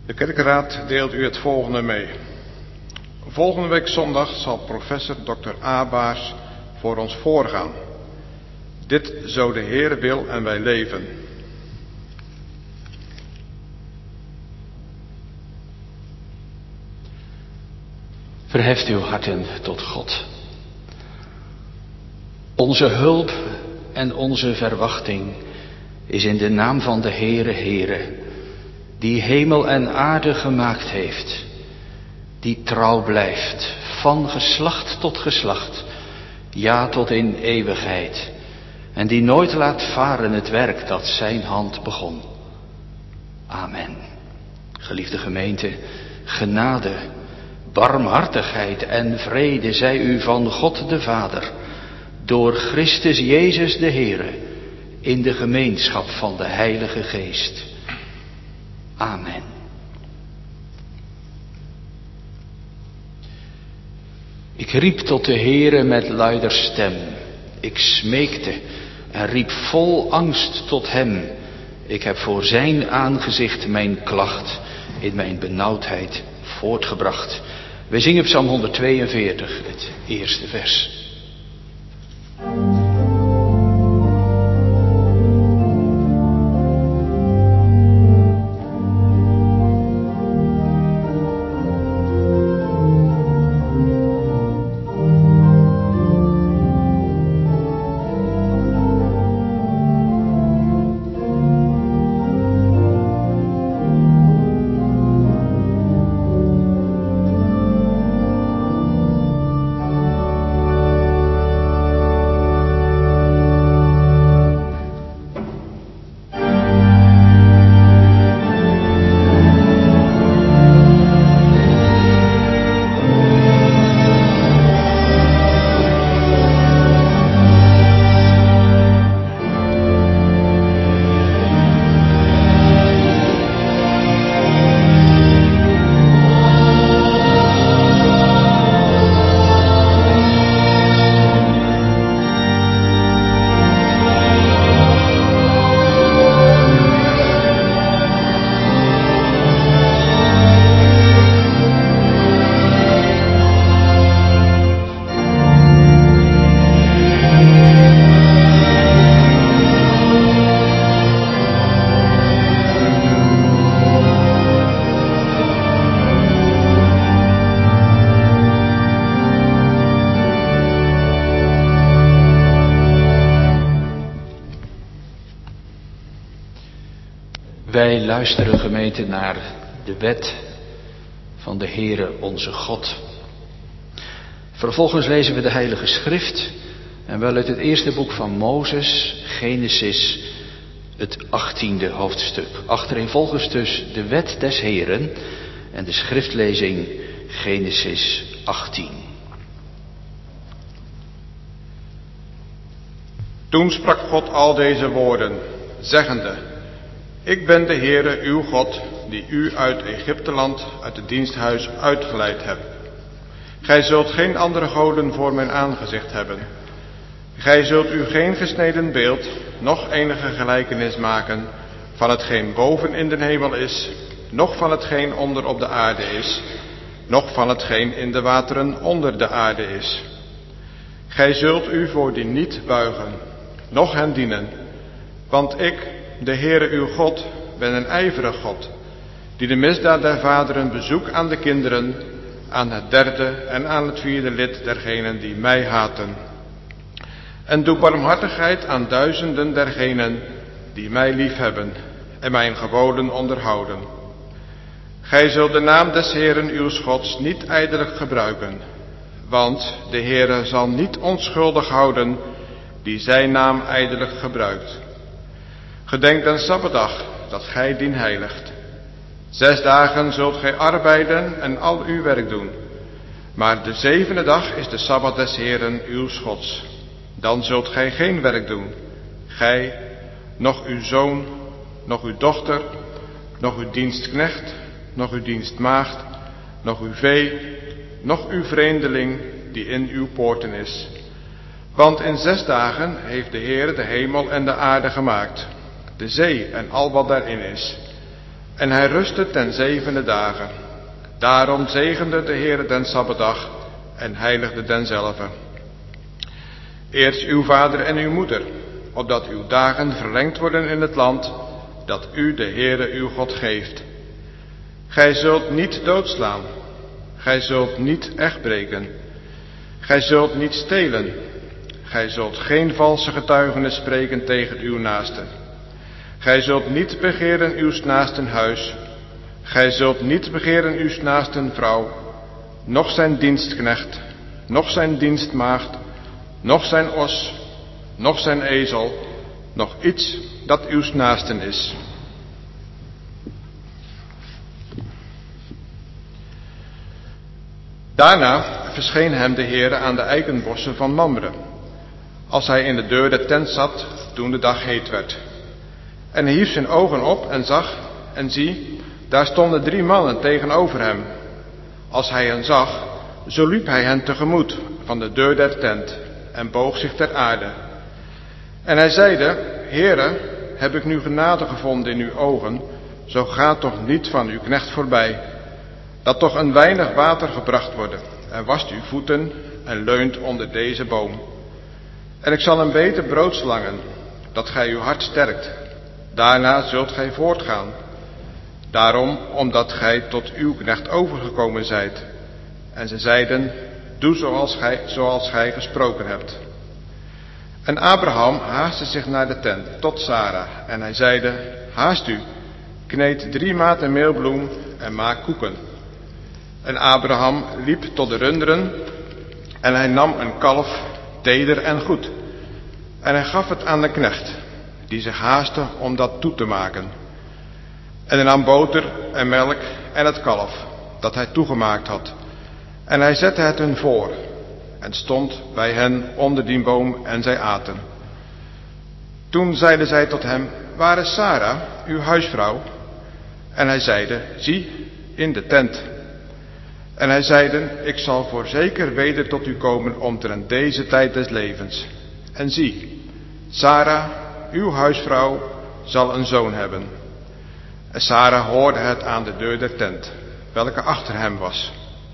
De kerkenraad deelt u het volgende mee. Volgende week zondag zal professor Dr. Abaars voor ons voorgaan. Dit zo de Heere wil en wij leven. Verheft uw harten tot God. Onze hulp en onze verwachting is in de naam van de Heere, die hemel en aarde gemaakt heeft, die trouw blijft van geslacht tot geslacht, ja tot in eeuwigheid, en die nooit laat varen het werk dat zijn hand begon. Amen. Geliefde gemeente, genade, barmhartigheid en vrede zij u van God de Vader, door Christus Jezus de Heere, in de gemeenschap van de Heilige Geest. Amen. Ik riep tot de Heere met luider stem. Ik smeekte en riep vol angst tot hem. Ik heb voor zijn aangezicht mijn klacht in mijn benauwdheid voortgebracht. We zingen Psalm 142, het eerste vers. Wij luisteren, gemeente, naar de wet van de Heere onze God. Vervolgens lezen we de Heilige Schrift en wel uit het eerste boek van Mozes, Genesis, het 18e hoofdstuk. Achtereenvolgens dus de wet des Heeren en de schriftlezing Genesis 18. Toen sprak God al deze woorden, zeggende: Ik ben de Heere uw God, die u uit Egypteland, uit het diensthuis uitgeleid heb. Gij zult geen andere goden voor mijn aangezicht hebben. Gij zult u geen gesneden beeld, noch enige gelijkenis maken van hetgeen boven in de hemel is, noch van hetgeen onder op de aarde is, noch van hetgeen in de wateren onder de aarde is. Gij zult u voor die niet buigen, noch hen dienen, want ik, de Heere uw God, ben een ijverig God, die de misdaad der vaderen bezoekt aan de kinderen, aan het derde en aan het vierde lid dergenen die mij haten. En doe barmhartigheid aan duizenden dergenen die mij liefhebben en mijn geboden onderhouden. Gij zult de naam des Heeren uws Gods niet ijdelijk gebruiken, want de Heere zal niet onschuldig houden die zijn naam ijdelijk gebruikt. Gedenk den Sabbatdag, dat gij dien heiligt. 6 dagen zult gij arbeiden en al uw werk doen. Maar de 7e dag is de Sabbat des Heeren uws Gods. Dan zult gij geen werk doen. Gij, noch uw zoon, noch uw dochter, noch uw dienstknecht, noch uw dienstmaagd, noch uw vee, noch uw vreemdeling die in uw poorten is. Want in 6 dagen heeft de Heer de hemel en de aarde gemaakt, de zee en al wat daarin is. En hij rustte ten 7e dagen. Daarom zegende de Heere den Sabbatdag en heiligde denzelve. Eerst uw vader en uw moeder, opdat uw dagen verlengd worden in het land dat u de Heere uw God geeft. Gij zult niet doodslaan, gij zult niet echtbreken, gij zult niet stelen, gij zult geen valse getuigenis spreken tegen uw naaste. Gij zult niet begeren uws naasten huis, gij zult niet begeren uws naasten vrouw, noch zijn dienstknecht, noch zijn dienstmaagd, noch zijn os, noch zijn ezel, noch iets dat uws naasten is. Daarna verscheen hem de Heere aan de eikenbossen van Mamre, als hij in de deur der tent zat, toen de dag heet werd. En hij hief zijn ogen op en zag, en zie, daar stonden 3 mannen tegenover hem. Als hij hen zag, zo liep hij hen tegemoet van de deur der tent en boog zich ter aarde. En hij zeide, Heere, heb ik nu genade gevonden in uw ogen, zo gaat toch niet van uw knecht voorbij, dat toch een weinig water gebracht worden, en wast uw voeten en leunt onder deze boom. En ik zal een beter brood slangen, dat gij uw hart sterkt. Daarna zult gij voortgaan. Daarom, omdat gij tot uw knecht overgekomen zijt. En ze zeiden, doe zoals gij gesproken hebt. En Abraham haastte zich naar de tent, tot Sara. En hij zeide, haast u, kneed 3 maten meelbloem en maak koeken. En Abraham liep tot de runderen en hij nam een kalf, teder en goed. En hij gaf het aan de knecht, die zich haastte om dat toe te maken. En hij nam boter en melk en het kalf, dat hij toegemaakt had. En hij zette het hun voor en stond bij hen onder die boom en zij aten. Toen zeiden zij tot hem, waar is Sara, uw huisvrouw? En hij zeide, zie, in de tent. En hij zeide, ik zal voorzeker weder tot u komen omtrent deze tijd des levens. En zie, Sara, uw huisvrouw, zal een zoon hebben. En Sara hoorde het aan de deur der tent, welke achter hem was.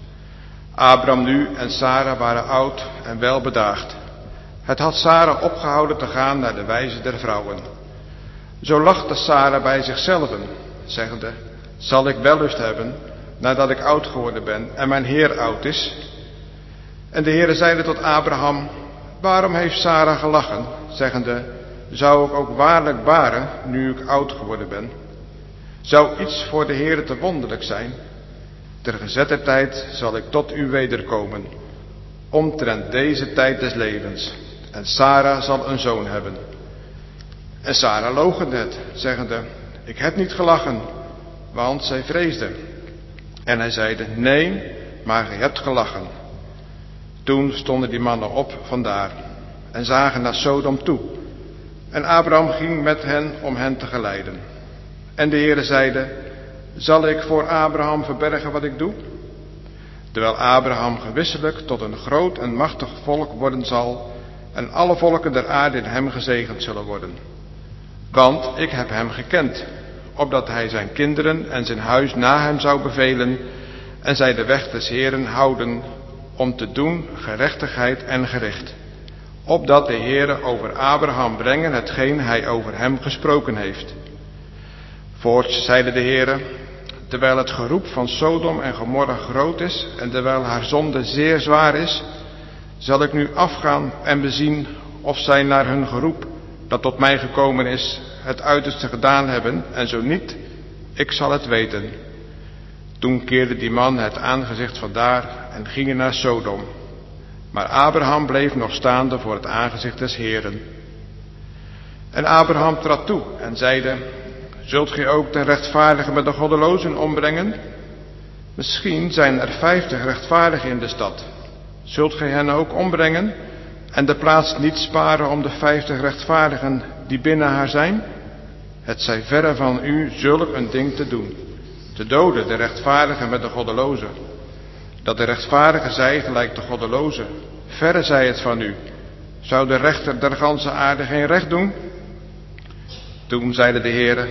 Abram nu en Sara waren oud en welbedaagd. Het had Sara opgehouden te gaan naar de wijze der vrouwen. Zo lachte Sara bij zichzelven, zeggende, zal ik wellust hebben, nadat ik oud geworden ben en mijn Heer oud is? En de Heere zeide tot Abraham, waarom heeft Sara gelachen, zeggende, zou ik ook waarlijk baren, nu ik oud geworden ben? Zou iets voor de Heere te wonderlijk zijn? Ter gezetter tijd zal ik tot u wederkomen, omtrent deze tijd des levens, en Sara zal een zoon hebben. En Sara loochende het, zeggende, ik heb niet gelachen, want zij vreesde. En hij zeide, nee, maar gij hebt gelachen. Toen stonden die mannen op vandaar en zagen naar Sodom toe. En Abraham ging met hen om hen te geleiden. En de Heere zeide, zal ik voor Abraham verbergen wat ik doe? Terwijl Abraham gewisselijk tot een groot en machtig volk worden zal, en alle volken der aarde in hem gezegend zullen worden. Want ik heb hem gekend, opdat hij zijn kinderen en zijn huis na hem zou bevelen, en zij de weg des Heeren houden, om te doen gerechtigheid en gericht, opdat de Heere over Abraham brengen hetgeen hij over hem gesproken heeft. Voorts zeide de Heere, terwijl het geroep van Sodom en Gomorra groot is, en terwijl haar zonde zeer zwaar is, zal ik nu afgaan en bezien of zij naar hun geroep, dat tot mij gekomen is, het uiterste gedaan hebben, en zo niet, ik zal het weten. Toen keerde die man het aangezicht vandaar en gingen naar Sodom. Maar Abraham bleef nog staande voor het aangezicht des Heeren. En Abraham trad toe en zeide, zult gij ook de rechtvaardigen met de goddelozen ombrengen? Misschien zijn er 50 rechtvaardigen in de stad. Zult gij hen ook ombrengen en de plaats niet sparen om de 50 rechtvaardigen die binnen haar zijn? Het zij verre van u zulk een ding te doen, te doden de rechtvaardigen met de goddelozen. Dat de rechtvaardige zij gelijk de goddeloze, verre zij het van u. Zou de rechter der ganse aarde geen recht doen? Toen zeide de Heere,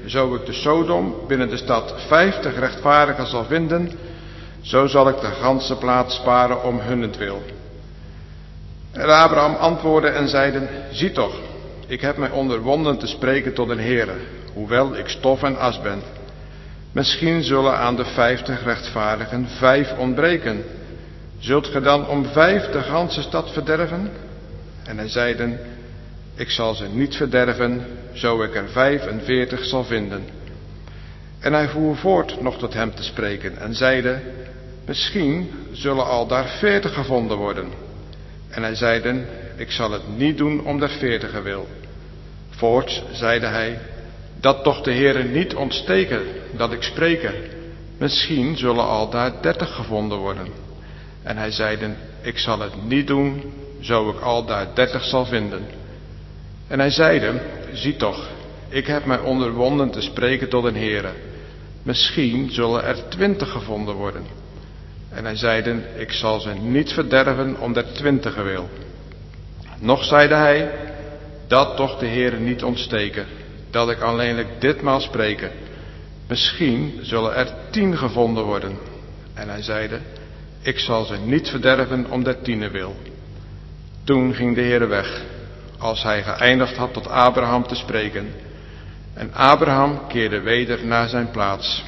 zo ik te Sodom binnen de stad 50 rechtvaardigen zal vinden, zo zal ik de ganse plaats sparen om hunnentwil. En Abraham antwoordde en zeide: zie toch, ik heb mij onderwonden te spreken tot een Heere, hoewel ik stof en as ben. Misschien zullen aan de 50 rechtvaardigen 5 ontbreken. Zult ge dan om 5 de ganse stad verderven? En hij zeiden: ik zal ze niet verderven, zo ik er 45 zal vinden. En hij voer voort nog tot hem te spreken en zeide: misschien zullen al daar 40 gevonden worden. En hij zeiden: ik zal het niet doen om der 40 wil. Voorts zeide hij: dat toch de Heere niet ontsteken dat ik spreke. Misschien zullen al daar 30 gevonden worden. En hij zeiden: ik zal het niet doen, zo ik al daar 30 zal vinden. En hij zeide: zie toch, ik heb mij onderwonden te spreken tot een Heere. Misschien zullen er 20 gevonden worden. En hij zeiden: ik zal ze niet verderven om der 20 wil. Nog zeide hij: dat toch de Heere niet ontsteken, dat ik alleenlijk ditmaal spreken. Misschien zullen er 10 gevonden worden. En hij zeide: ik zal ze niet verderven om der 10 wil. Toen ging de Heere weg, als hij geëindigd had tot Abraham te spreken. En Abraham keerde weder naar zijn plaats.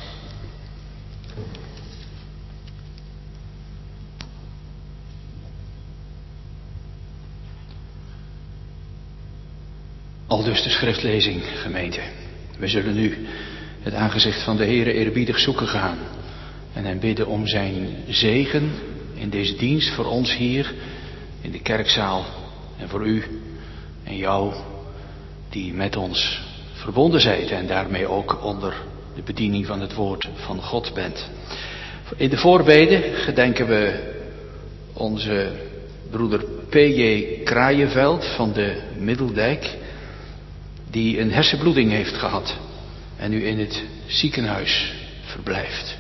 Aldus de schriftlezing, gemeente. We zullen nu het aangezicht van de Heere eerbiedig zoeken gaan en hem bidden om zijn zegen in deze dienst voor ons hier in de kerkzaal en voor u en jou die met ons verbonden zijt en daarmee ook onder de bediening van het woord van God bent. In de voorbeden gedenken we onze broeder P.J. Kraaienveld van de Middeldijk, die een hersenbloeding heeft gehad en nu in het ziekenhuis verblijft.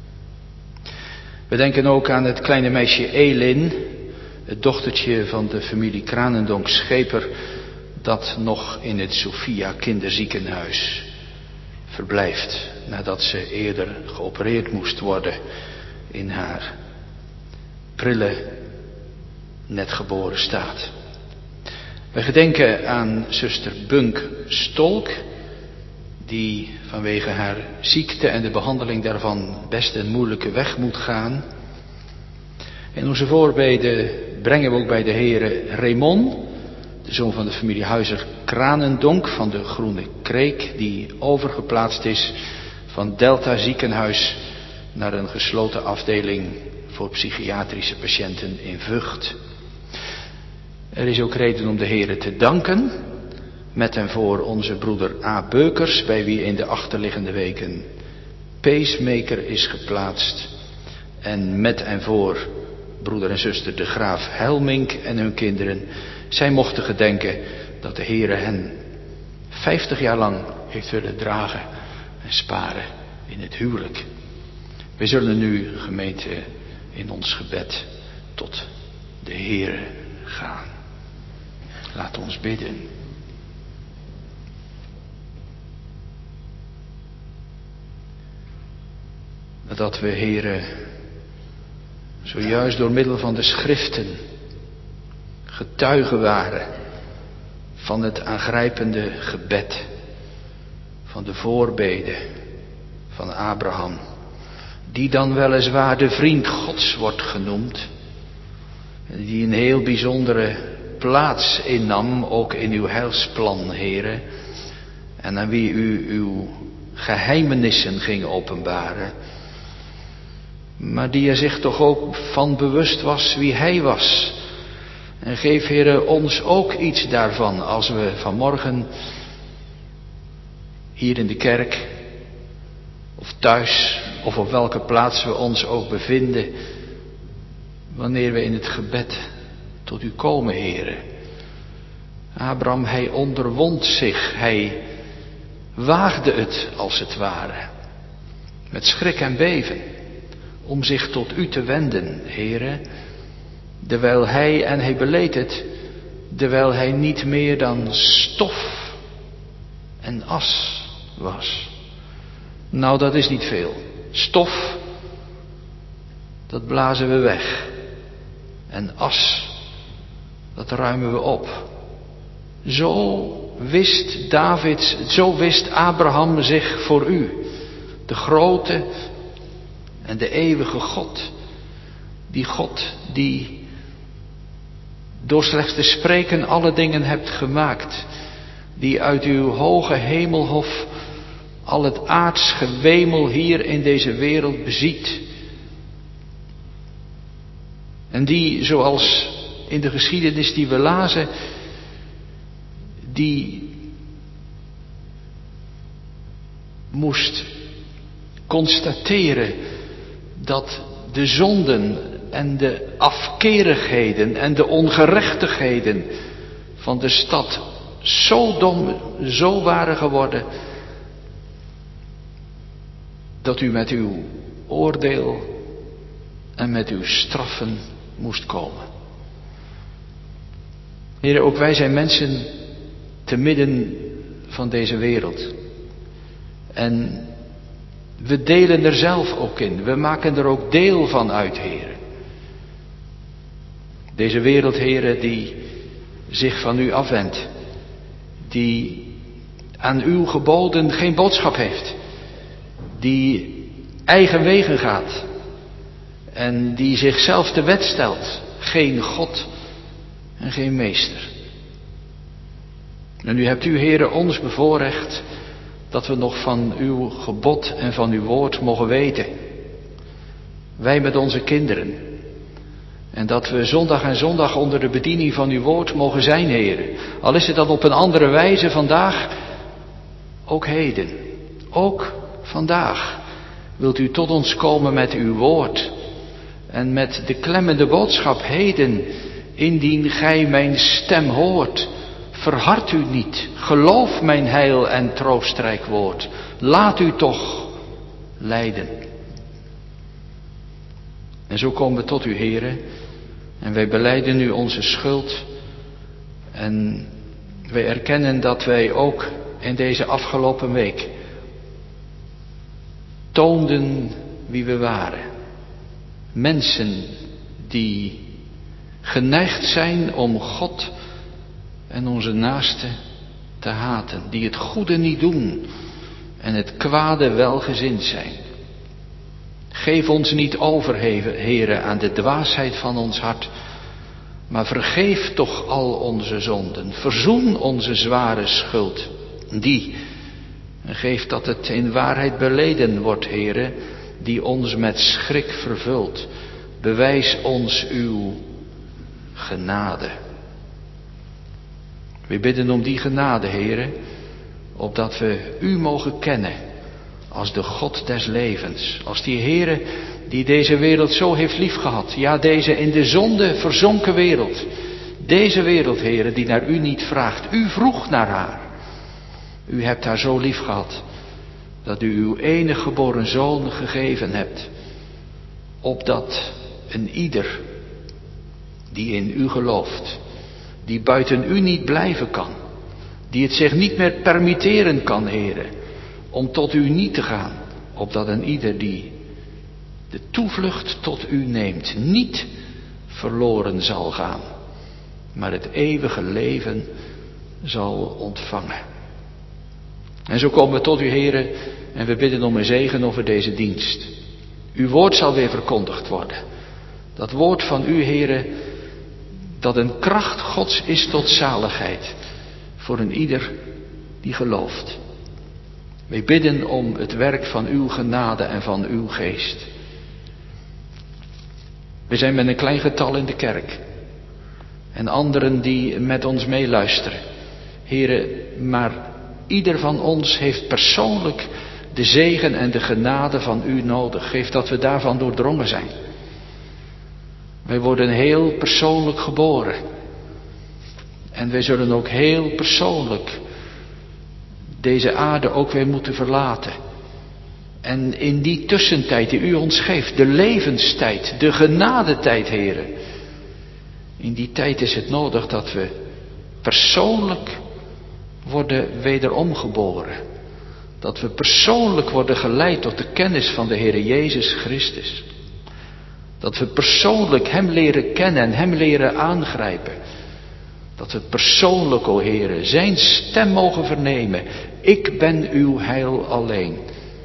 We denken ook aan het kleine meisje Elin, het dochtertje van de familie Kranendonk-Scheper, dat nog in het Sophia kinderziekenhuis verblijft, nadat ze eerder geopereerd moest worden in haar prille, net geboren staat. We gedenken aan zuster Bunk Stolk, die vanwege haar ziekte en de behandeling daarvan best een moeilijke weg moet gaan. In onze voorbeden brengen we ook bij de Heere Raymond, de zoon van de familie Huizer Kranendonk van de Groene Kreek, die overgeplaatst is van Delta ziekenhuis naar een gesloten afdeling voor psychiatrische patiënten in Vught. Er is ook reden om de Heere te danken, met en voor onze broeder A. Beukers, bij wie in de achterliggende weken pacemaker is geplaatst, en met en voor broeder en zuster de Graaf Helmink en hun kinderen. Zij mochten gedenken dat de Heere hen 50 jaar lang heeft willen dragen en sparen in het huwelijk. We zullen nu, gemeente, in ons gebed tot de Heere gaan. Laat ons bidden. Dat we, Heere, zojuist door middel van de schriften getuigen waren van het aangrijpende gebed, van de voorbeden van Abraham, die dan weliswaar de vriend Gods wordt genoemd, en die een heel bijzondere plaats innam, ook in uw heilsplan, Heere, en aan wie u uw geheimenissen ging openbaren, maar die er zich toch ook van bewust was wie hij was. En geef, Heere, ons ook iets daarvan als we vanmorgen hier in de kerk of thuis of op welke plaats we ons ook bevinden, wanneer we in het gebed tot u komen, Heere. Abraham, hij onderwond zich, hij waagde het als het ware, met schrik en beven, om zich tot u te wenden, Heere, dewijl hij, en hij beleed het, dewijl hij niet meer dan stof en as was. Nou, dat is niet veel. Stof, dat blazen we weg. En as, dat ruimen we op. Zo wist Abraham zich voor u, de grote en de eeuwige God. Die God die door slechts te spreken alle dingen hebt gemaakt. Die uit uw hoge hemelhof al het aards gewemel hier in deze wereld beziet. En die, zoals in de geschiedenis die we lazen, die moest constateren dat de zonden en de afkerigheden en de ongerechtigheden van de stad zo dom, zo waren geworden, dat u met uw oordeel en met uw straffen moest komen. Heer, ook wij zijn mensen te midden van deze wereld. En we delen er zelf ook in. We maken er ook deel van uit, Heer. Deze wereld, Heer, die zich van u afwendt. Die aan uw geboden geen boodschap heeft. Die eigen wegen gaat. En die zichzelf te wet stelt. Geen God en geen meester. En nu hebt u, Heere, ons bevoorrecht dat we nog van uw gebod en van uw woord mogen weten. Wij met onze kinderen. En dat we zondag en zondag onder de bediening van uw woord mogen zijn, Heere. Al is het dan op een andere wijze vandaag, ook heden. Ook vandaag wilt u tot ons komen met uw woord. En met de klemmende boodschap: heden, indien gij mijn stem hoort, verhard u niet, geloof mijn heil en troostrijk woord. Laat u toch leiden. En zo komen we tot u, Heere, en wij belijden u onze schuld. En wij erkennen dat wij ook in deze afgelopen week toonden wie we waren. Mensen die geneigd zijn om God en onze naasten te haten. Die het goede niet doen en het kwade welgezind zijn. Geef ons niet over, Heere, aan de dwaasheid van ons hart. Maar vergeef toch al onze zonden. Verzoen onze zware schuld. En geef dat het in waarheid beleden wordt, Heere, die ons met schrik vervult. Bewijs ons uw genade. We bidden om die genade, Heere, opdat we u mogen kennen als de God des levens. Als die Heere die deze wereld zo heeft liefgehad. Ja, deze in de zonde verzonken wereld. Deze wereld, Heere, die naar u niet vraagt. U vroeg naar haar. U hebt haar zo lief gehad dat u uw enige geboren zoon gegeven hebt. Opdat een ieder die in u gelooft, die buiten u niet blijven kan, die het zich niet meer permitteren kan, Heere, om tot u niet te gaan, opdat een ieder die de toevlucht tot u neemt, niet verloren zal gaan, maar het eeuwige leven zal ontvangen. En zo komen we tot u, Heere, en we bidden om een zegen over deze dienst. Uw woord zal weer verkondigd worden. Dat woord van u, Heere, dat een kracht Gods is tot zaligheid voor een ieder die gelooft. Wij bidden om het werk van uw genade en van uw geest. We zijn met een klein getal in de kerk. En anderen die met ons meeluisteren. Heere, maar ieder van ons heeft persoonlijk de zegen en de genade van u nodig. Geef dat we daarvan doordrongen zijn. Wij worden heel persoonlijk geboren. En wij zullen ook heel persoonlijk deze aarde ook weer moeten verlaten. En in die tussentijd die u ons geeft, de levenstijd, de genadetijd, Heere. In die tijd is het nodig dat we persoonlijk worden wederom geboren. Dat we persoonlijk worden geleid tot de kennis van de Heere Jezus Christus. Dat we persoonlijk Hem leren kennen en Hem leren aangrijpen. Dat we persoonlijk, o Heere, Zijn stem mogen vernemen. Ik ben uw heil alleen.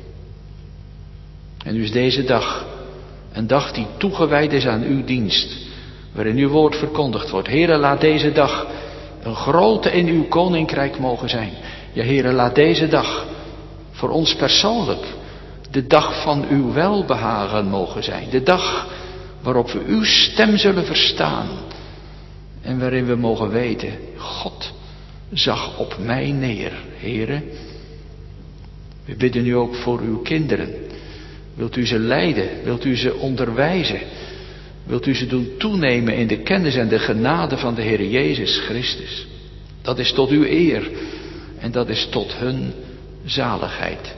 En nu is deze dag een dag die toegewijd is aan uw dienst. Waarin uw woord verkondigd wordt. Heere, laat deze dag een grote in uw koninkrijk mogen zijn. Ja, Heere, laat deze dag voor ons persoonlijk de dag van uw welbehagen mogen zijn. De dag waarop we uw stem zullen verstaan. En waarin we mogen weten, God zag op mij neer, Heere. We bidden u ook voor uw kinderen. Wilt u ze leiden? Wilt u ze onderwijzen? Wilt u ze doen toenemen in de kennis en de genade van de Heer Jezus Christus? Dat is tot uw eer en dat is tot hun zaligheid.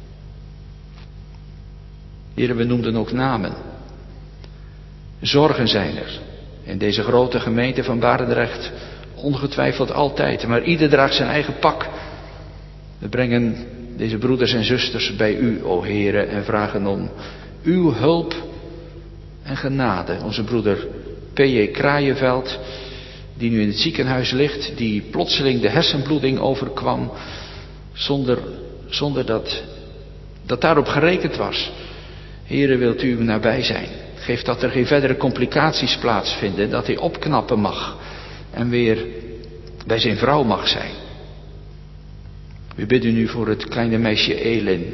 Heere, we noemden ook namen. Zorgen zijn er. In deze grote gemeente van Barendrecht ongetwijfeld altijd. Maar ieder draagt zijn eigen pak. We brengen deze broeders en zusters bij u, o Heere, en vragen om uw hulp en genade. Onze broeder P.J. Kraaienveld, die nu in het ziekenhuis ligt, die plotseling de hersenbloeding overkwam, zonder dat daarop gerekend was. Heere, wilt u nabij zijn? Geef dat er geen verdere complicaties plaatsvinden, dat hij opknappen mag en weer bij zijn vrouw mag zijn. We bidden u voor het kleine meisje Elin.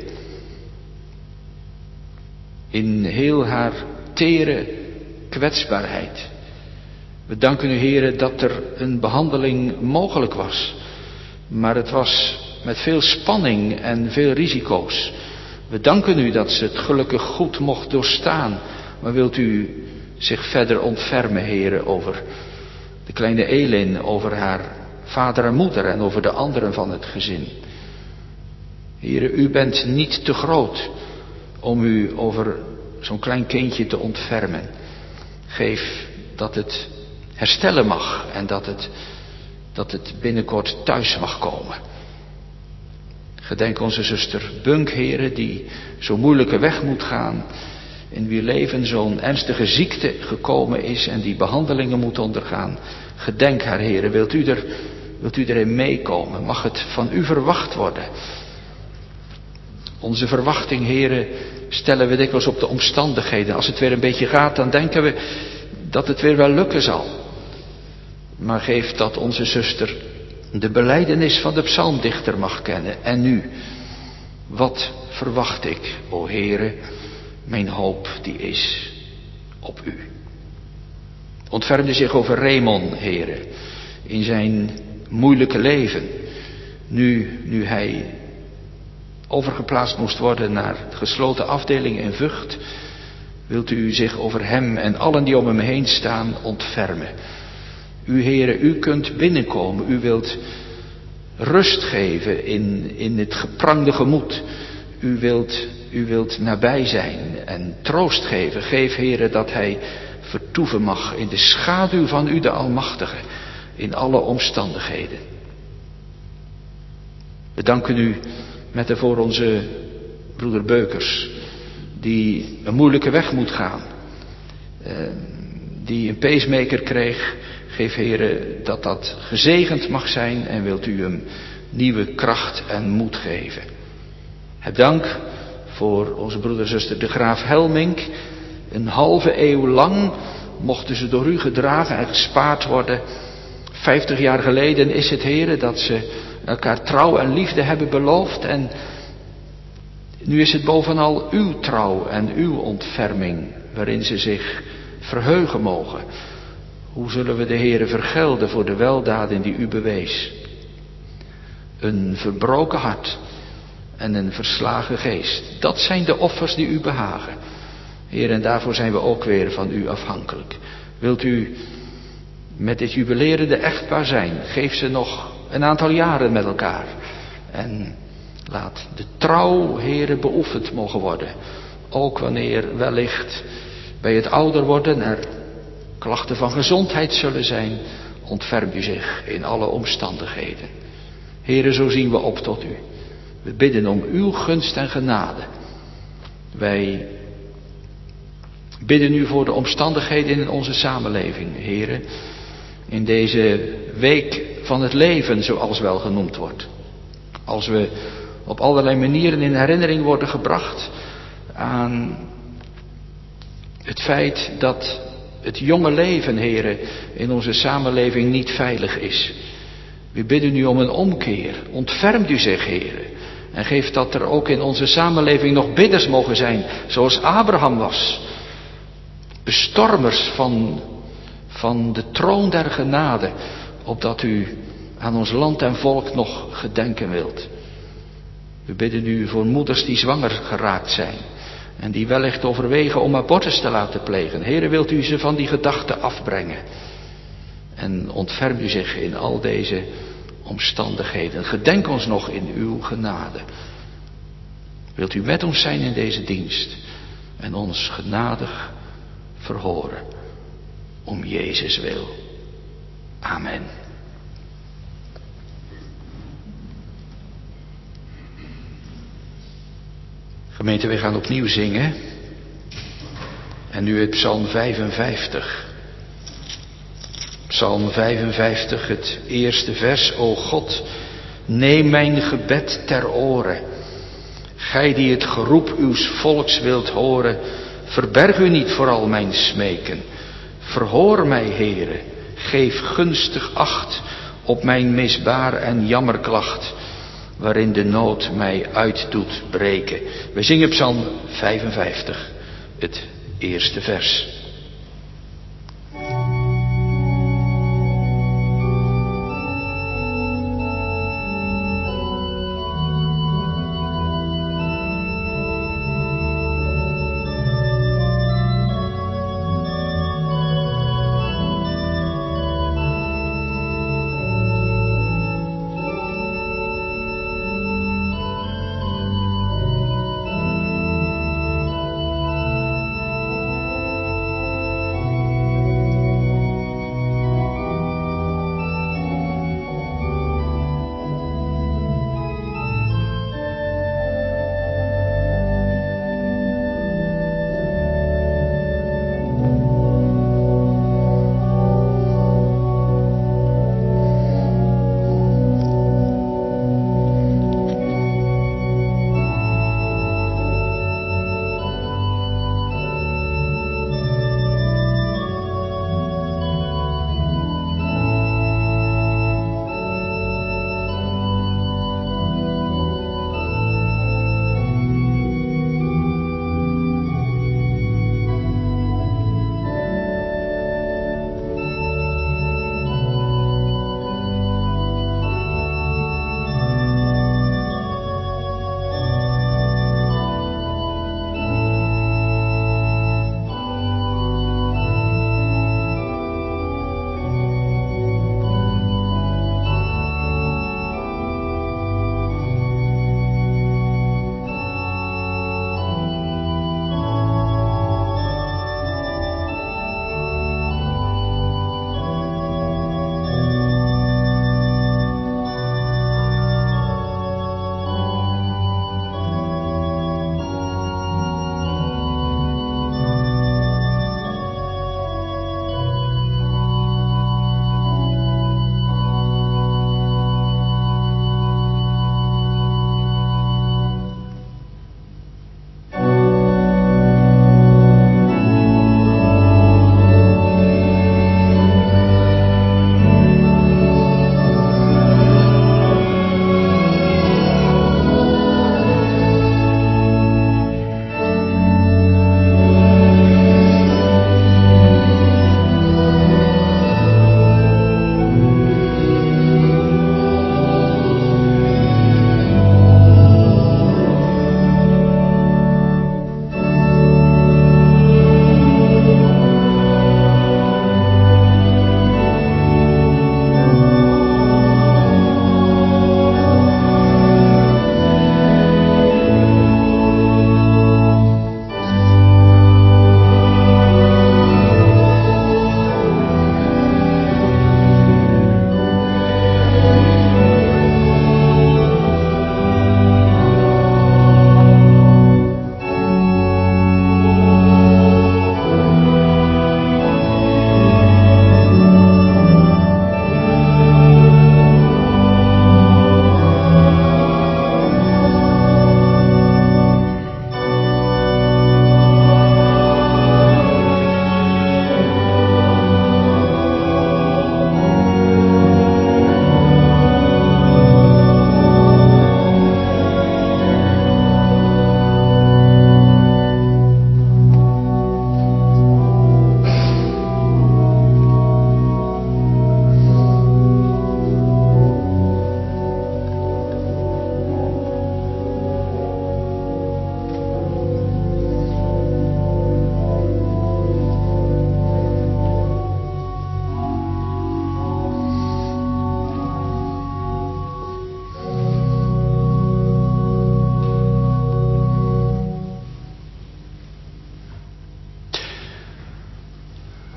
In heel haar tere kwetsbaarheid. We danken u, Heere, dat er een behandeling mogelijk was. Maar het was met veel spanning en veel risico's. We danken u dat ze het gelukkig goed mocht doorstaan. Maar wilt u zich verder ontfermen, Heere, over de kleine Elin, over haar vader en moeder en over de anderen van het gezin. Heere, u bent niet te groot om u over zo'n klein kindje te ontfermen. Geef dat het herstellen mag en dat het binnenkort thuis mag komen. Gedenk onze zuster Bunk, Heere, die zo'n moeilijke weg moet gaan, in wie leven zo'n ernstige ziekte gekomen is en die behandelingen moet ondergaan. Gedenk haar, Heere, wilt u erin meekomen? Mag het van u verwacht worden? Onze verwachting, Heere, stellen we dikwijls op de omstandigheden. Als het weer een beetje gaat, dan denken we dat het weer wel lukken zal. Maar geef dat onze zuster de belijdenis van de psalmdichter mag kennen. En nu, wat verwacht ik, o Heere? Mijn hoop die is op u. Ontfermde zich over Raymond, Heere, in zijn moeilijke leven. Nu hij overgeplaatst moest worden naar de gesloten afdeling in Vught, wilt u zich over hem en allen die om hem heen staan ontfermen. U, Heere, u kunt binnenkomen. U wilt rust geven in het geprangde gemoed. U wilt nabij zijn en troost geven. Geef, Heere, dat hij vertoeven mag in de schaduw van u, de Almachtige, in alle omstandigheden. We danken u met en voor onze broeder Beukers, die een moeilijke weg moet gaan, die een pacemaker kreeg. Geef, Heere, dat gezegend mag zijn en wilt u hem nieuwe kracht en moed geven. Heb dank voor onze broeder en zuster de Graaf Helmink. Een halve eeuw lang mochten ze door u gedragen en gespaard worden. 50 jaar geleden is het, Heere, dat ze elkaar trouw en liefde hebben beloofd. En nu is het bovenal uw trouw en uw ontferming waarin ze zich verheugen mogen. Hoe zullen we de Heere vergelden voor de weldaden die u bewees? Een verbroken hart en een verslagen geest. Dat zijn de offers die u behagen. Heer, en daarvoor zijn we ook weer van u afhankelijk. Wilt u met dit jubilerende echtpaar zijn? Geef ze nog een aantal jaren met elkaar. En laat de trouw, Heere, beoefend mogen worden. Ook wanneer wellicht bij het ouder worden er klachten van gezondheid zullen zijn. Ontferm u zich in alle omstandigheden. Heere, zo zien we op tot u. We bidden om uw gunst en genade. Wij bidden u voor de omstandigheden in onze samenleving, heren. In deze week van het leven, zoals wel genoemd wordt. Als we op allerlei manieren in herinnering worden gebracht aan het feit dat het jonge leven, heren, in onze samenleving niet veilig is. We bidden u om een omkeer. Ontfermt u zich, heren. En geef dat er ook in onze samenleving nog bidders mogen zijn, zoals Abraham was. Bestormers van de troon der genade, opdat u aan ons land en volk nog gedenken wilt. We bidden u voor moeders die zwanger geraakt zijn en die wellicht overwegen om abortus te laten plegen. Heere, wilt u ze van die gedachten afbrengen? En ontferm u zich in al deze omstandigheden. Gedenk ons nog in uw genade. Wilt u met ons zijn in deze dienst en ons genadig verhoren. Om Jezus wil. Amen. Gemeente, wij gaan opnieuw zingen. En nu het Psalm 55. Psalm 55, het eerste vers. O God, neem mijn gebed ter oren. Gij die het geroep uws volks wilt horen, verberg u niet voor al mijn smeken. Verhoor mij, Heere, geef gunstig acht op mijn misbaar en jammerklacht, waarin de nood mij uit doet breken. We zingen Psalm 55, het eerste vers.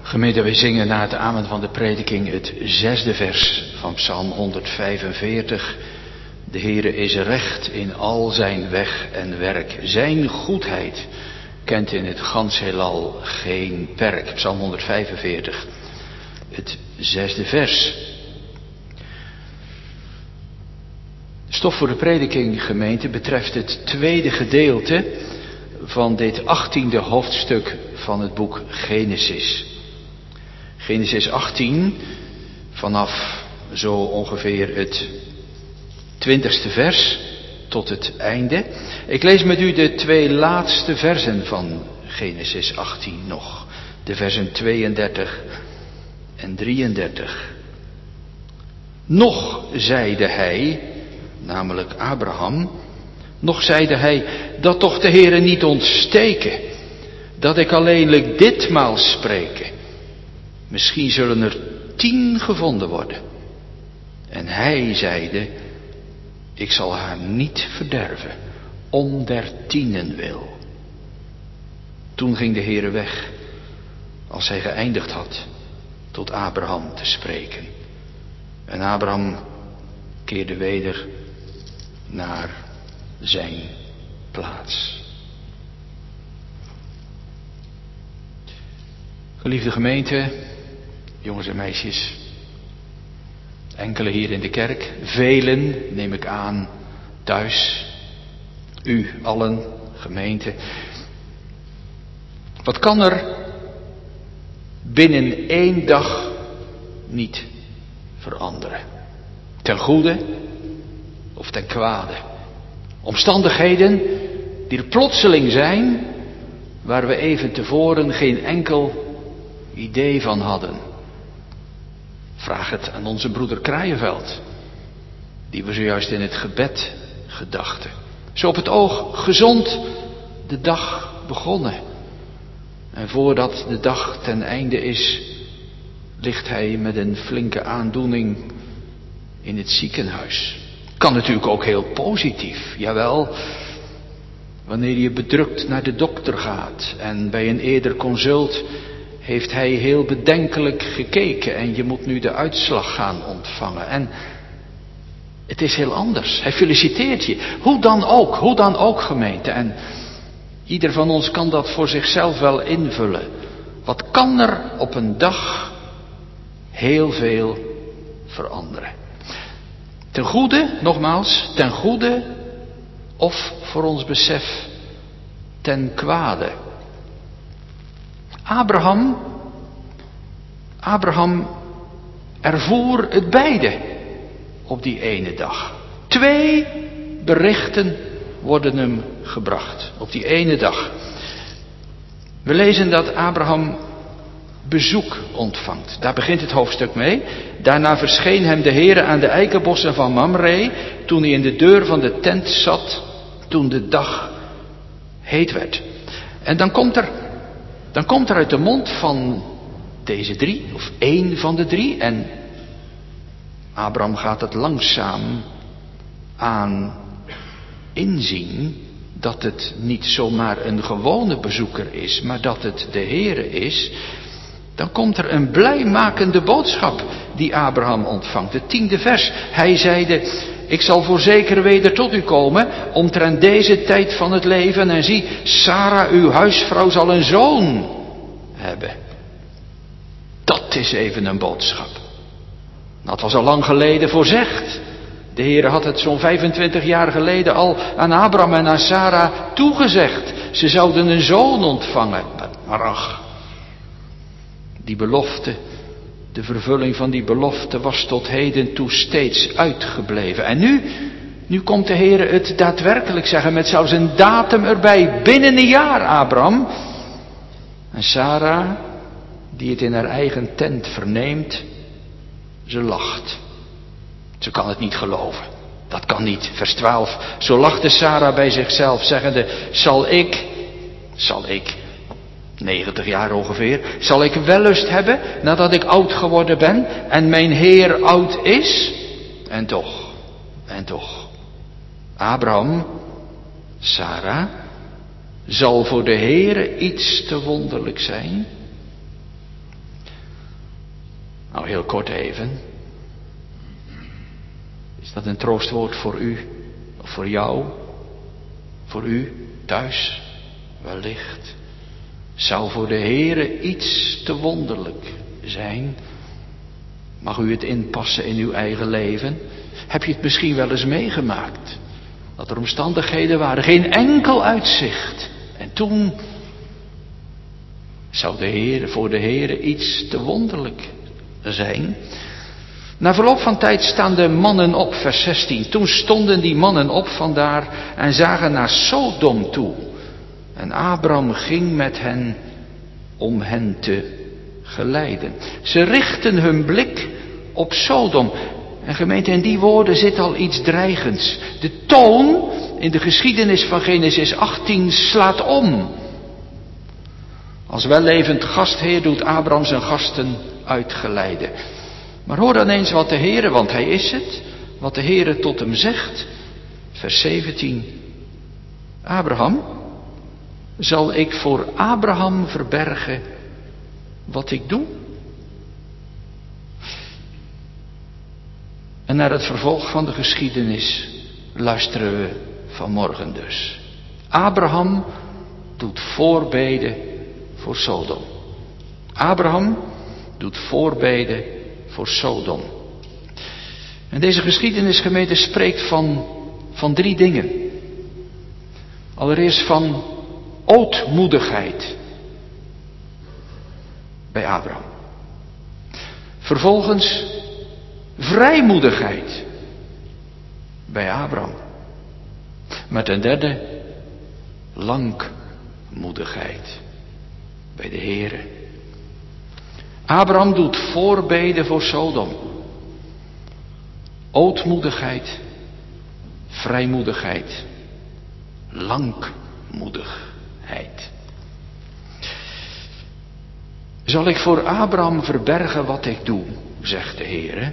Gemeente, wij zingen na het amen van de prediking het 6e vers van Psalm 145. De Heere is recht in al zijn weg en werk. Zijn goedheid kent in het gans heelal geen perk. Psalm 145, het 6e vers. Stof voor de prediking, gemeente, betreft het tweede gedeelte van dit 18e hoofdstuk van het boek Genesis. Genesis 18, vanaf zo ongeveer het 20e vers tot het einde. Ik lees met u de 2 laatste versen van Genesis 18 nog. De versen 32 en 33. Nog zeide hij, namelijk Abraham, nog zeide hij, dat toch de Heere niet ontsteken, dat ik alleenlijk ditmaal spreken. Misschien zullen er 10 gevonden worden. En hij zeide, ik zal haar niet verderven, om der 10 wil. Toen ging de Heere weg, als hij geëindigd had tot Abraham te spreken. En Abraham keerde weder naar zijn plaats. Geliefde gemeente, jongens en meisjes, enkele hier in de kerk, velen neem ik aan thuis, u allen, gemeente. Wat kan er binnen 1 dag niet veranderen? Ten goede of ten kwade? Omstandigheden die er plotseling zijn, waar we even tevoren geen enkel idee van hadden. Vraag het aan onze broeder Kraaienveld, die we zojuist in het gebed gedachten. Zo op het oog gezond de dag begonnen. En voordat de dag ten einde is, ligt hij met een flinke aandoening in het ziekenhuis. Kan natuurlijk ook heel positief, jawel. Wanneer je bedrukt naar de dokter gaat en bij een eerder consult heeft hij heel bedenkelijk gekeken en je moet nu de uitslag gaan ontvangen. En het is heel anders. Hij feliciteert je. Hoe dan ook gemeente. En ieder van ons kan dat voor zichzelf wel invullen. Wat kan er op een dag heel veel veranderen? Ten goede, nogmaals, ten goede of voor ons besef ten kwade. Abraham ervoer het beide op die ene dag. 2 berichten worden hem gebracht op die ene dag. We lezen dat Abraham bezoek ontvangt. Daar begint het hoofdstuk mee. Daarna verscheen hem de Heere aan de eikenbossen van Mamre, toen hij in de deur van de tent zat, toen de dag heet werd. En dan komt er uit de mond van deze 3, of 1 van de 3, en Abraham gaat het langzaam aan inzien dat het niet zomaar een gewone bezoeker is, maar dat het de Heere is. Dan komt er een blijmakende boodschap die Abraham ontvangt. Het 10e vers. Hij zeide, ik zal voorzeker weder tot u komen, omtrent deze tijd van het leven. En zie, Sarah, uw huisvrouw, zal een zoon hebben. Dat is even een boodschap. Dat was al lang geleden voorzegd. De Heer had het zo'n 25 jaar geleden al aan Abraham en aan Sarah toegezegd. Ze zouden een zoon ontvangen. Maar ach, die belofte, de vervulling van die belofte was tot heden toe steeds uitgebleven. En nu komt de Heer het daadwerkelijk zeggen met zelfs een datum erbij. Binnen een jaar, Abraham. En Sarah, die het in haar eigen tent verneemt, ze lacht. Ze kan het niet geloven. Dat kan niet. Vers 12. Zo lachte Sarah bij zichzelf, zeggende, zal ik, 90 jaar ongeveer, zal ik wellust hebben nadat ik oud geworden ben en mijn Heer oud is? En toch. Abraham, Sarah, zal voor de Heere iets te wonderlijk zijn? Nou, heel kort even. Is dat een troostwoord voor u? Of voor jou? Voor u thuis? Wellicht. Zou voor de Heere iets te wonderlijk zijn? Mag u het inpassen in uw eigen leven? Heb je het misschien wel eens meegemaakt? Dat er omstandigheden waren, geen enkel uitzicht. En toen zou voor de Heere iets te wonderlijk zijn. Na verloop van tijd staan de mannen op, vers 16. Toen stonden die mannen op vandaar en zagen naar Sodom toe. En Abraham ging met hen om hen te geleiden. Ze richten hun blik op Sodom. En gemeente, in die woorden zit al iets dreigends. De toon in de geschiedenis van Genesis 18 slaat om. Als wellevend gastheer doet Abraham zijn gasten uitgeleiden. Maar hoor dan eens wat de Heere, want hij is het, wat de Heere tot hem zegt. Vers 17. Abraham, zal ik voor Abraham verbergen wat ik doe? En naar het vervolg van de geschiedenis luisteren we vanmorgen dus. Abraham doet voorbeden voor Sodom. Abraham doet voorbeden voor Sodom. En deze geschiedenisgemeente spreekt van 3 dingen. Allereerst van ootmoedigheid bij Abraham. Vervolgens vrijmoedigheid bij Abraham. Maar ten derde langmoedigheid bij de Heere. Abraham doet voorbeden voor Sodom. Ootmoedigheid, vrijmoedigheid, langmoedigheid. Zal ik voor Abraham verbergen wat ik doe, zegt de Heere.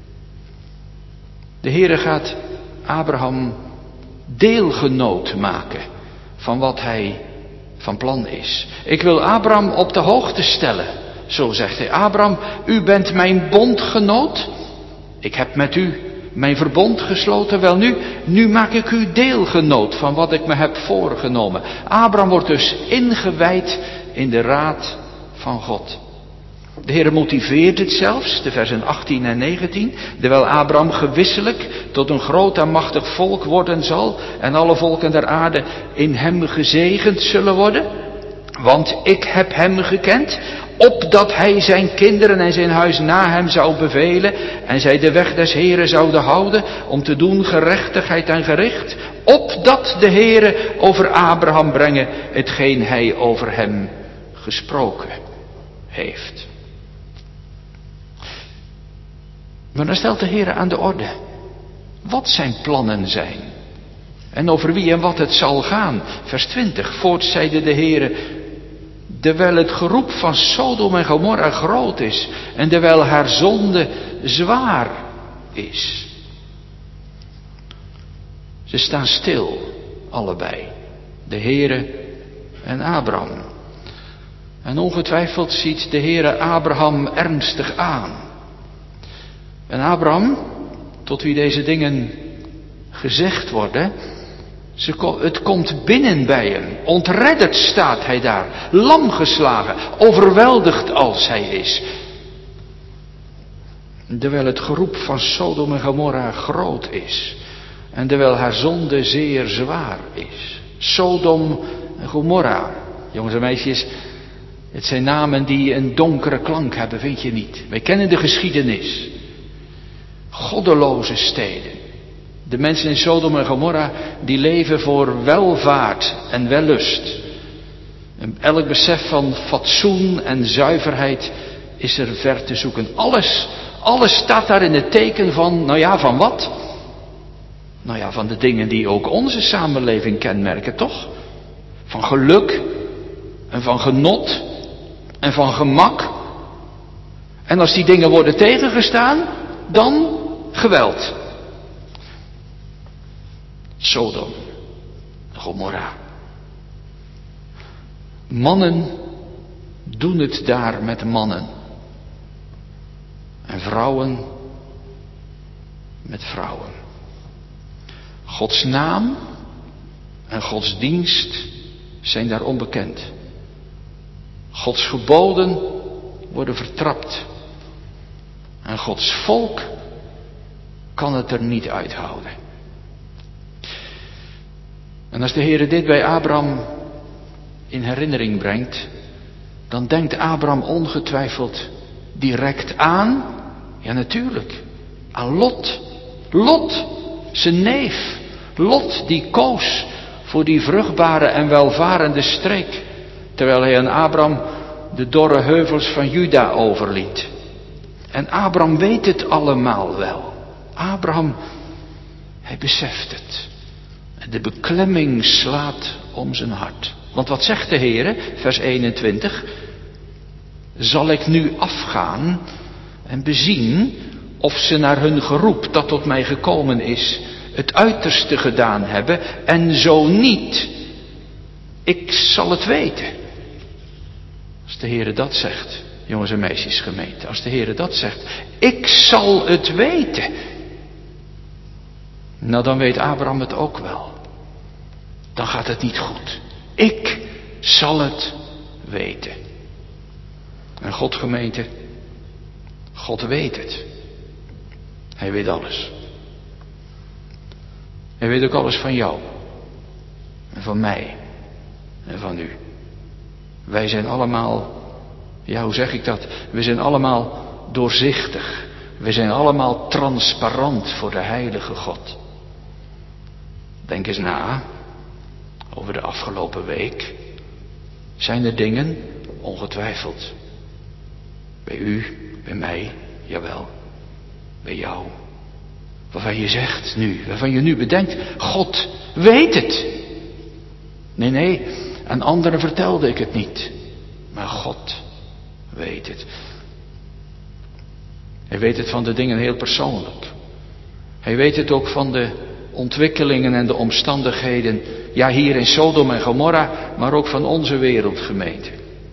De Heere gaat Abraham deelgenoot maken van wat hij van plan is. Ik wil Abraham op de hoogte stellen, zo zegt hij. Abraham, u bent mijn bondgenoot. Ik heb met u mijn verbond gesloten. Wel nu maak ik u deelgenoot van wat ik me heb voorgenomen. Abraham wordt dus ingewijd in de raad van God. De Heer motiveert het zelfs, de versen 18 en 19. Terwijl Abraham gewisselijk tot een groot en machtig volk worden zal. En alle volken der aarde in hem gezegend zullen worden. Want ik heb hem gekend, opdat hij zijn kinderen en zijn huis na hem zou bevelen. En zij de weg des Heeren zouden houden om te doen gerechtigheid en gericht. Opdat de Heere over Abraham brengen hetgeen hij over hem gesproken heeft. Maar dan stelt de Heere aan de orde wat zijn plannen zijn. En over wie en wat het zal gaan. Vers 20. Voorts zeide de Heere, terwijl het geroep van Sodom en Gomorra groot is. En terwijl haar zonde zwaar is. Ze staan stil, allebei. De Heere en Abraham. En ongetwijfeld ziet de Heere Abraham ernstig aan. En Abraham, tot wie deze dingen gezegd worden, het komt binnen bij hem. Ontredderd staat hij daar, lam geslagen, overweldigd als hij is. Terwijl het geroep van Sodom en Gomorra groot is. En terwijl haar zonde zeer zwaar is. Sodom en Gomorra, jongens en meisjes, het zijn namen die een donkere klank hebben, vind je niet? Wij kennen de geschiedenis. Goddeloze steden. De mensen in Sodom en Gomorra die leven voor welvaart en wellust. En elk besef van fatsoen en zuiverheid is er ver te zoeken. Alles staat daar in het teken van, van wat? Van de dingen die ook onze samenleving kenmerken, toch? Van geluk en van genot en van gemak. En als die dingen worden tegengestaan, dan geweld. Sodom, Gomorra. Mannen doen het daar met mannen. en vrouwen met vrouwen. Gods naam en Gods dienst zijn daar onbekend. Gods geboden worden vertrapt. En Gods volk kan het er niet uithouden. En als de Heere dit bij Abraham in herinnering brengt, dan denkt Abraham ongetwijfeld direct aan, ja natuurlijk, aan Lot. Lot, zijn neef. Lot die koos voor die vruchtbare en welvarende streek, terwijl hij aan Abraham de dorre heuvels van Juda overliet. En Abraham weet het allemaal wel. Abraham, hij beseft het. En de beklemming slaat om zijn hart. Want wat zegt de Heere, vers 21? Zal ik nu afgaan en bezien of ze naar hun geroep dat tot mij gekomen is, het uiterste gedaan hebben, en zo niet, ik zal het weten. Als de Heere dat zegt, jongens en meisjes gemeente, als de Heere dat zegt, ik zal het weten. Nou, dan weet Abraham het ook wel. Dan gaat het niet goed. Ik zal het weten. En God, gemeente, God weet het. Hij weet alles. Hij weet ook alles van jou. En van mij. En van u. Wij zijn allemaal, ja, hoe zeg ik dat? We zijn allemaal doorzichtig. We zijn allemaal transparant voor de heilige God. Denk eens na over de afgelopen week. Zijn er dingen, ongetwijfeld, bij u, bij mij, jawel, bij jou, waarvan je zegt nu, waarvan je nu bedenkt, God weet het. Nee, aan anderen vertelde ik het niet, maar God weet het. Hij weet het van de dingen heel persoonlijk. Hij weet het ook van de ontwikkelingen en de omstandigheden, ja, hier in Sodom en Gomorra, maar ook van onze wereldgemeente.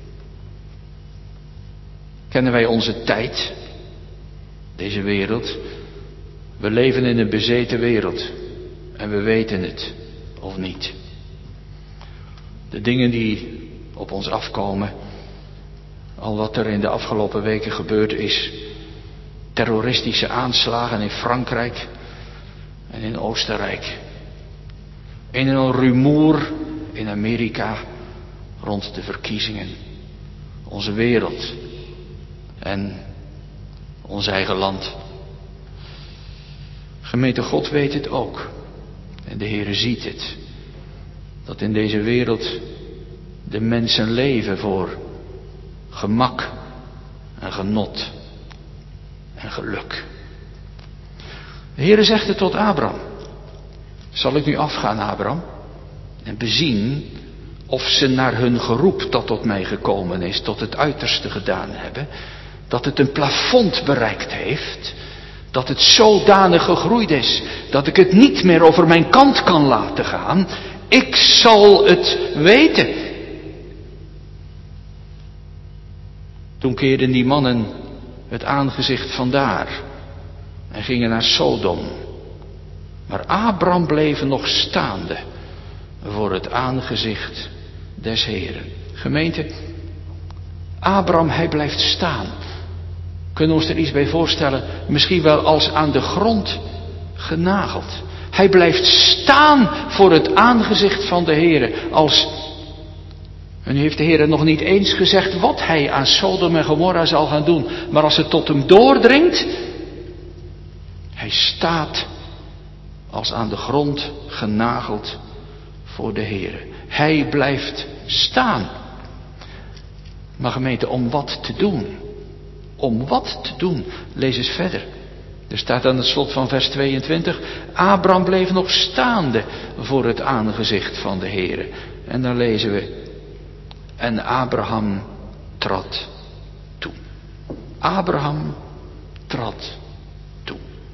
Kennen wij onze tijd, deze wereld? We leven in een bezeten wereld en we weten het, of niet. De dingen die op ons afkomen, al wat er in de afgelopen weken gebeurd is, terroristische aanslagen in Frankrijk en in Oostenrijk. Een rumoer in Amerika rond de verkiezingen. Onze wereld en ons eigen land. Gemeente, God weet het ook. En de Heere ziet het. Dat in deze wereld de mensen leven voor gemak en genot en geluk. De Heere zegt het tot Abraham. Zal ik nu afgaan, Abraham, en bezien of ze naar hun geroep dat tot mij gekomen is, tot het uiterste gedaan hebben, dat het een plafond bereikt heeft, dat het zodanig gegroeid is, dat ik het niet meer over mijn kant kan laten gaan. Ik zal het weten. Toen keerden die mannen het aangezicht vandaar en gingen naar Sodom. Maar Abraham bleef nog staande voor het aangezicht des Heeren. Gemeente, Abraham, hij blijft staan. Kunnen we ons er iets bij voorstellen? Misschien wel als aan de grond genageld. Hij blijft staan voor het aangezicht van de Heere. En nu heeft de Heere nog niet eens gezegd wat hij aan Sodom en Gomorra zal gaan doen. Maar als het tot hem doordringt, hij staat als aan de grond genageld voor de Heere. Hij blijft staan. Maar gemeente, om wat te doen? Om wat te doen? Lees eens verder. Er staat aan het slot van vers 22. Abraham bleef nog staande voor het aangezicht van de Heere. En dan lezen we. En Abraham trad toe. Abraham trad toe.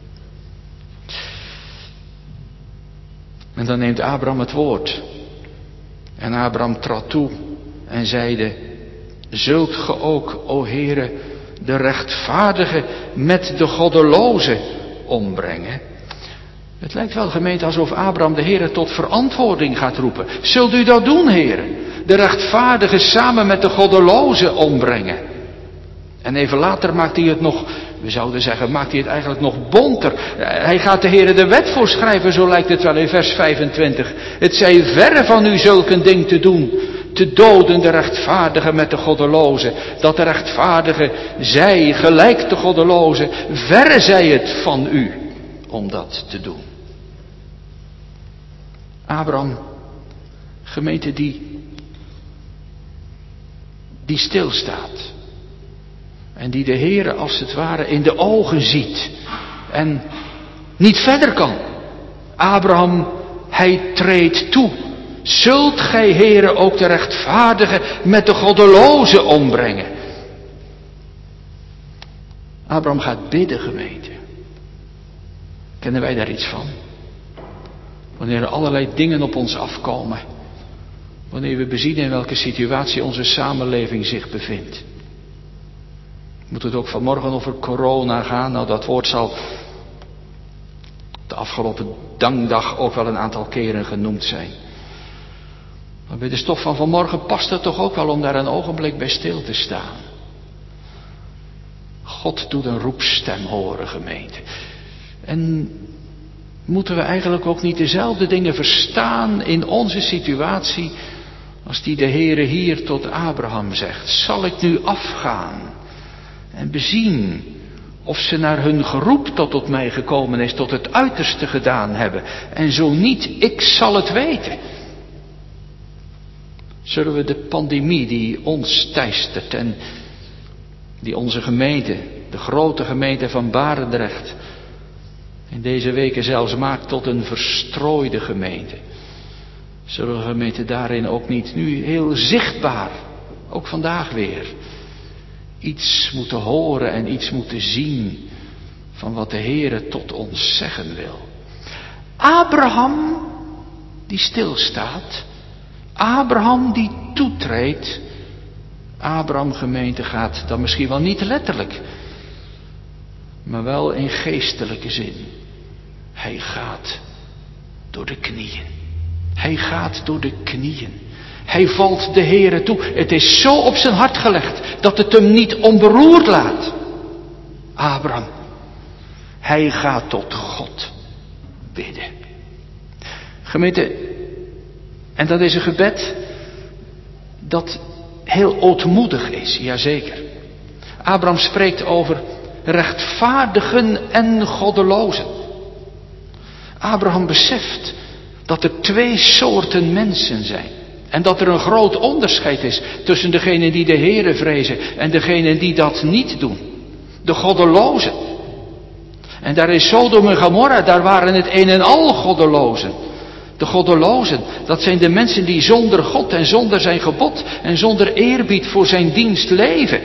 En dan neemt Abraham het woord. En Abraham trad toe en zeide: Zult ge ook, o Heere, de rechtvaardige met de goddeloze ombrengen. Het lijkt wel, gemeente, alsof Abraham de Heere tot verantwoording gaat roepen. Zult u dat doen, Heere? De rechtvaardige samen met de goddeloze ombrengen. En even later maakt hij het nog, we zouden zeggen, maakt hij het eigenlijk nog bonter. Hij gaat de Heere de wet voorschrijven, zo lijkt het wel in vers 25. Het zij verre van u zulk een ding te doen, te doden de rechtvaardige met de goddeloze. Dat de rechtvaardige zij, gelijk de goddeloze, verre zij het van u om dat te doen. Abraham, gemeente die stilstaat. En die de Heere als het ware in de ogen ziet. En niet verder kan. Abraham, hij treedt toe. Zult gij, Heere, ook de rechtvaardige met de goddeloze ombrengen? Abraham gaat bidden, gemeente. Kennen wij daar iets van? Wanneer er allerlei dingen op ons afkomen. Wanneer we bezien in welke situatie onze samenleving zich bevindt. Moet het ook vanmorgen over corona gaan? Nou, dat woord zal de afgelopen dankdag ook wel een aantal keren genoemd zijn. Maar bij de stof van vanmorgen past het toch ook wel om daar een ogenblik bij stil te staan. God doet een roepstem horen, gemeente. En moeten we eigenlijk ook niet dezelfde dingen verstaan in onze situatie als die de Heere hier tot Abraham zegt? Zal ik nu afgaan en bezien of ze naar hun geroep dat tot mij gekomen is, tot het uiterste gedaan hebben? En zo niet, ik zal het weten. Zullen we de pandemie die ons teistert en die onze gemeente, de grote gemeente van Barendrecht, in deze weken zelfs maakt tot een verstrooide gemeente. Zullen we gemeente daarin ook niet nu heel zichtbaar, ook vandaag weer, iets moeten horen en iets moeten zien van wat de Heere tot ons zeggen wil. Abraham die stilstaat, Abraham die toetreedt. Abraham, gemeente, gaat dan misschien wel niet letterlijk, maar wel in geestelijke zin. Hij gaat door de knieën. Hij gaat door de knieën. Hij valt de Heere toe. Het is zo op zijn hart gelegd dat het hem niet onberoerd laat. Abraham, hij gaat tot God bidden. Gemeente, en dat is een gebed dat heel ootmoedig is, jazeker. Abraham spreekt over rechtvaardigen en goddelozen. Abraham beseft dat er twee soorten mensen zijn. En dat er een groot onderscheid is tussen degenen die de Heere vrezen en degenen die dat niet doen. De goddelozen. En daar is Sodom en Gomorra, daar waren het een en al goddelozen. De goddelozen, dat zijn de mensen die zonder God en zonder zijn gebod en zonder eerbied voor zijn dienst leven.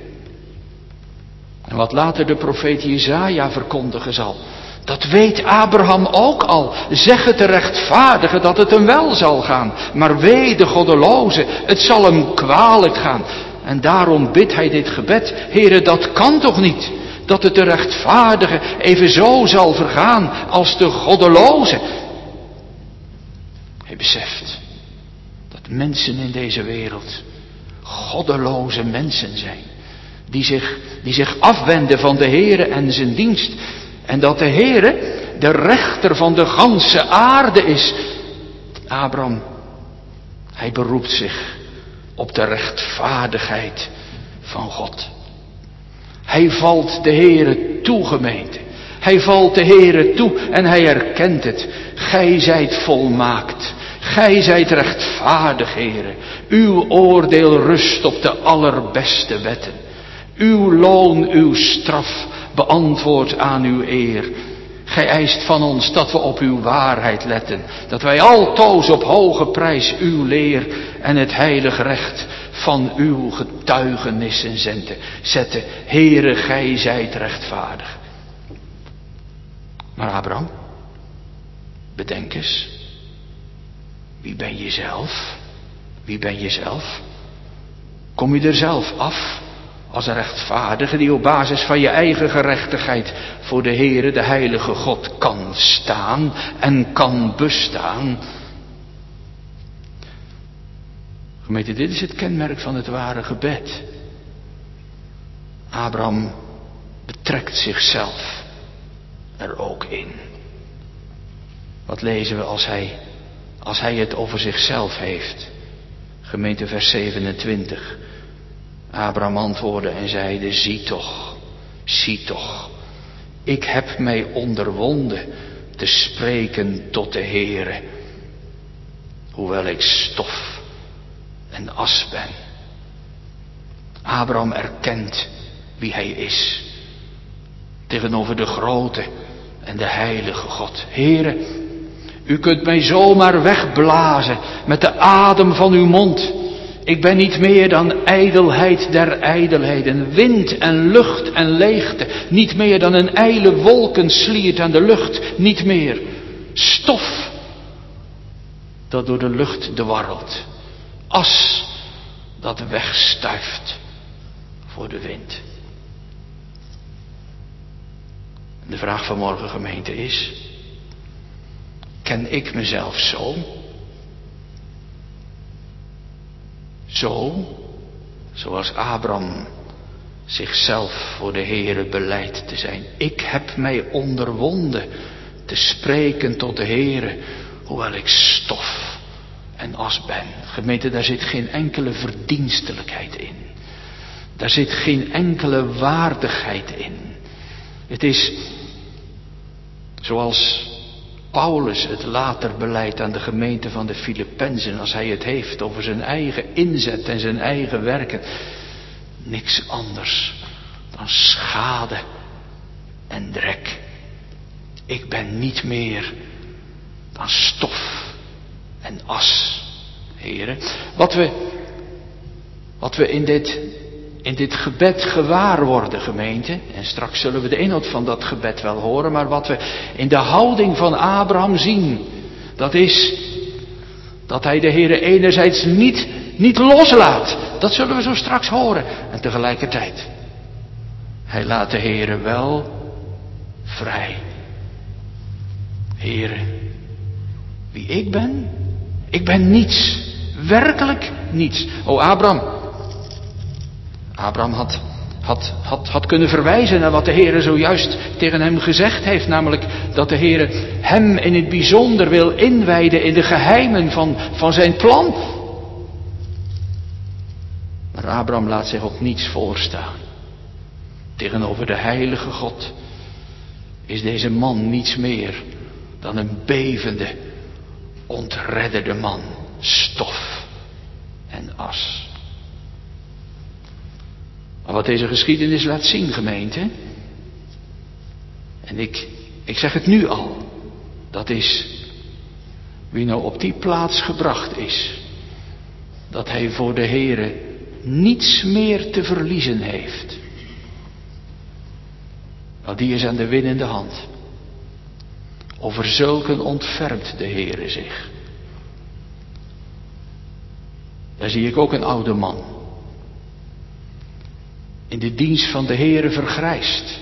En wat later de profeet Jesaja verkondigen zal. Dat weet Abraham ook al. Zeg het de rechtvaardige dat het hem wel zal gaan. Maar wee de goddeloze, het zal hem kwalijk gaan. En daarom bidt hij dit gebed. Heere, dat kan toch niet? Dat het de rechtvaardige evenzo zal vergaan als de goddeloze. Hij beseft dat mensen in deze wereld goddeloze mensen zijn. Die zich afwenden van de Heere en zijn dienst. En dat de Heere de rechter van de ganse aarde is. Abraham, hij beroept zich op de rechtvaardigheid van God. Hij valt de Heere toe, gemeente. Hij valt de Heere toe en hij erkent het. Gij zijt volmaakt. Gij zijt rechtvaardig, Heere. Uw oordeel rust op de allerbeste wetten. Uw loon, uw straf beantwoordt aan uw eer. Gij eist van ons dat we op uw waarheid letten. Dat wij altoos op hoge prijs uw leer en het heilig recht van uw getuigenissen zetten. Heere, gij zijt rechtvaardig. Maar Abraham, bedenk eens. Wie ben je zelf? Wie ben je zelf? Kom je er zelf af? als een rechtvaardige die op basis van je eigen gerechtigheid voor de Heere, de heilige God, kan staan en kan bestaan. Gemeente, dit is het kenmerk van het ware gebed. Abraham betrekt zichzelf er ook in. Wat lezen we als hij het over zichzelf heeft? Gemeente, vers 27. Abraham antwoordde en zeide, zie toch, ik heb mij onderwonden te spreken tot de Heere, hoewel ik stof en as ben. Abraham erkent wie hij is tegenover de grote en de heilige God. Heere, u kunt mij zomaar wegblazen met de adem van uw mond. Ik ben niet meer dan ijdelheid der ijdelheden, wind en lucht en leegte. Niet meer dan een ijle wolkensliert aan de lucht, niet meer. Stof dat door de lucht dwarrelt. As dat wegstuift voor de wind. De vraag van morgen, gemeente, is: ken ik mezelf zo? Zoals Abraham zichzelf voor de Heere beleidt te zijn. Ik heb mij onderwonden te spreken tot de Heere, hoewel ik stof en as ben. Gemeente, daar zit geen enkele verdienstelijkheid in. Daar zit geen enkele waardigheid in. Het is zoals Paulus het later beleidt aan de gemeente van de Filippenzen, als hij het heeft over zijn eigen inzet en zijn eigen werken. Niks anders dan schade en drek. Ik ben niet meer dan stof en as, heren. Wat we in dit gebed gewaar worden, gemeente, en straks zullen we de inhoud van dat gebed wel horen, maar wat we in de houding van Abraham zien, dat is dat hij de Heere enerzijds niet loslaat. Dat zullen we zo straks horen. En tegelijkertijd, hij laat de Heere wel vrij. Heere, wie ik ben? Ik ben niets. Werkelijk niets. O Abraham had kunnen verwijzen naar wat de Heere zojuist tegen hem gezegd heeft. Namelijk dat de Heere hem in het bijzonder wil inwijden in de geheimen van zijn plan. Maar Abraham laat zich op niets voorstaan. Tegenover de heilige God is deze man niets meer dan een bevende, ontredderde man. Stof en as. Maar wat deze geschiedenis laat zien, gemeente, en ik zeg het nu al, dat is wie nou op die plaats gebracht is, dat hij voor de Heere niets meer te verliezen heeft. Nou, die is aan de winnende hand. Over zulken ontfermt de Heere zich. Daar zie ik ook een oude man. In de dienst van de Heere vergrijsd.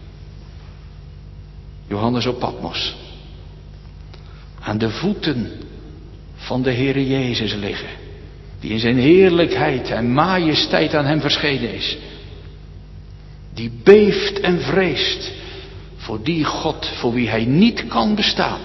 Johannes op Patmos. Aan de voeten van de Heere Jezus liggen. Die in zijn heerlijkheid en majesteit aan hem verschenen is. Die beeft en vreest voor die God voor wie hij niet kan bestaan.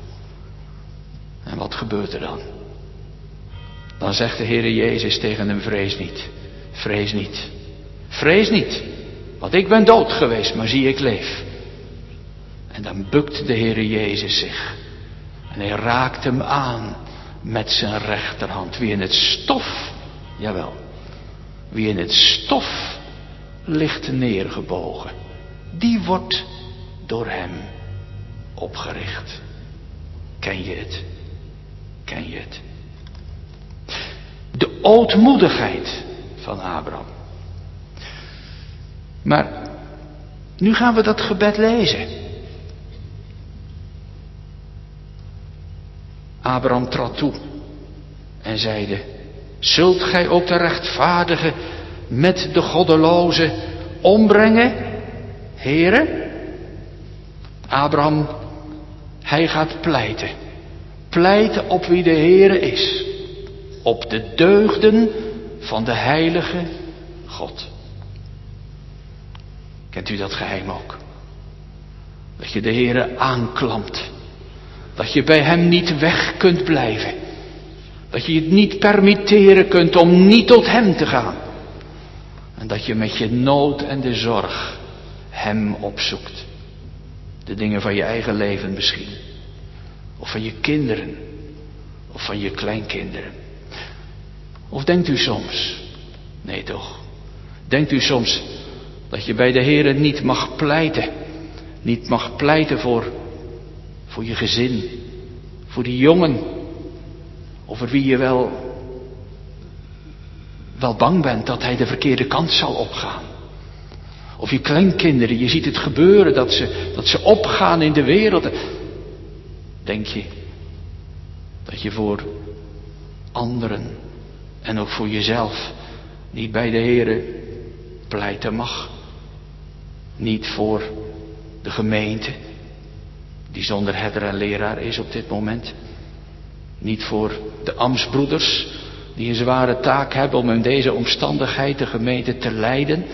En wat gebeurt er dan? Dan zegt de Heere Jezus tegen hem: vrees niet, vrees niet. Vrees niet, want ik ben dood geweest, maar zie, ik leef. En dan bukt de Heere Jezus zich. En hij raakt hem aan met zijn rechterhand. Wie in het stof, jawel, wie in het stof ligt neergebogen, die wordt door hem opgericht. Ken je het? Ken je het? De ootmoedigheid van Abraham. Maar nu gaan we dat gebed lezen. Abraham trad toe en zeide: zult gij ook de rechtvaardige met de goddelozen ombrengen? Heere, Abraham, hij gaat pleiten. Pleiten op wie de Heere is. Op de deugden van de heilige God. Kent u dat geheim ook? Dat je de Heere aanklampt. Dat je bij hem niet weg kunt blijven. Dat je het niet permitteren kunt om niet tot hem te gaan. En dat je met je nood en de zorg hem opzoekt. De dingen van je eigen leven misschien. Of van je kinderen. Of van je kleinkinderen. Of denkt u soms, nee toch, denkt u soms dat je bij de Heere niet mag pleiten. Niet mag pleiten voor je gezin. Voor die jongen. Over wie je wel bang bent dat hij de verkeerde kant zal opgaan. Of je kleinkinderen, je ziet het gebeuren dat ze opgaan in de wereld. Denk je dat je voor anderen en ook voor jezelf niet bij de Heere pleiten mag? Niet voor de gemeente, die zonder herder en leraar is op dit moment. Niet voor de ambtsbroeders, die een zware taak hebben om in deze omstandigheid de gemeente te leiden.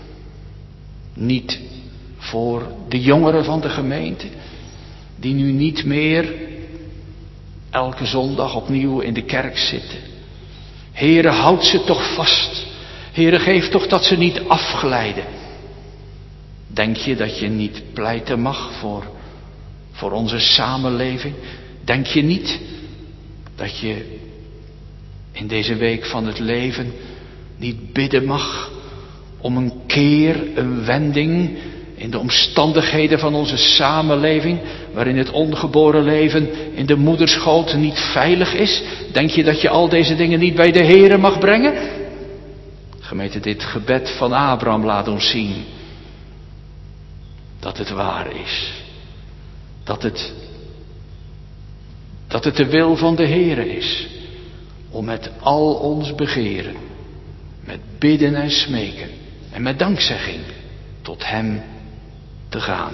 Niet voor de jongeren van de gemeente, die nu niet meer elke zondag opnieuw in de kerk zitten. Heere, houd ze toch vast. Heere, geef toch dat ze niet afglijden. Denk je dat je niet pleiten mag voor onze samenleving? Denk je niet dat je in deze week van het leven niet bidden mag om een keer, een wending in de omstandigheden van onze samenleving, waarin het ongeboren leven in de moederschoot niet veilig is? Denk je dat je al deze dingen niet bij de Heere mag brengen? Gemeente, dit gebed van Abraham laat ons zien dat het waar is. Dat het de wil van de Heere is om met al ons begeren, met bidden en smeken en met dankzegging tot hem te gaan.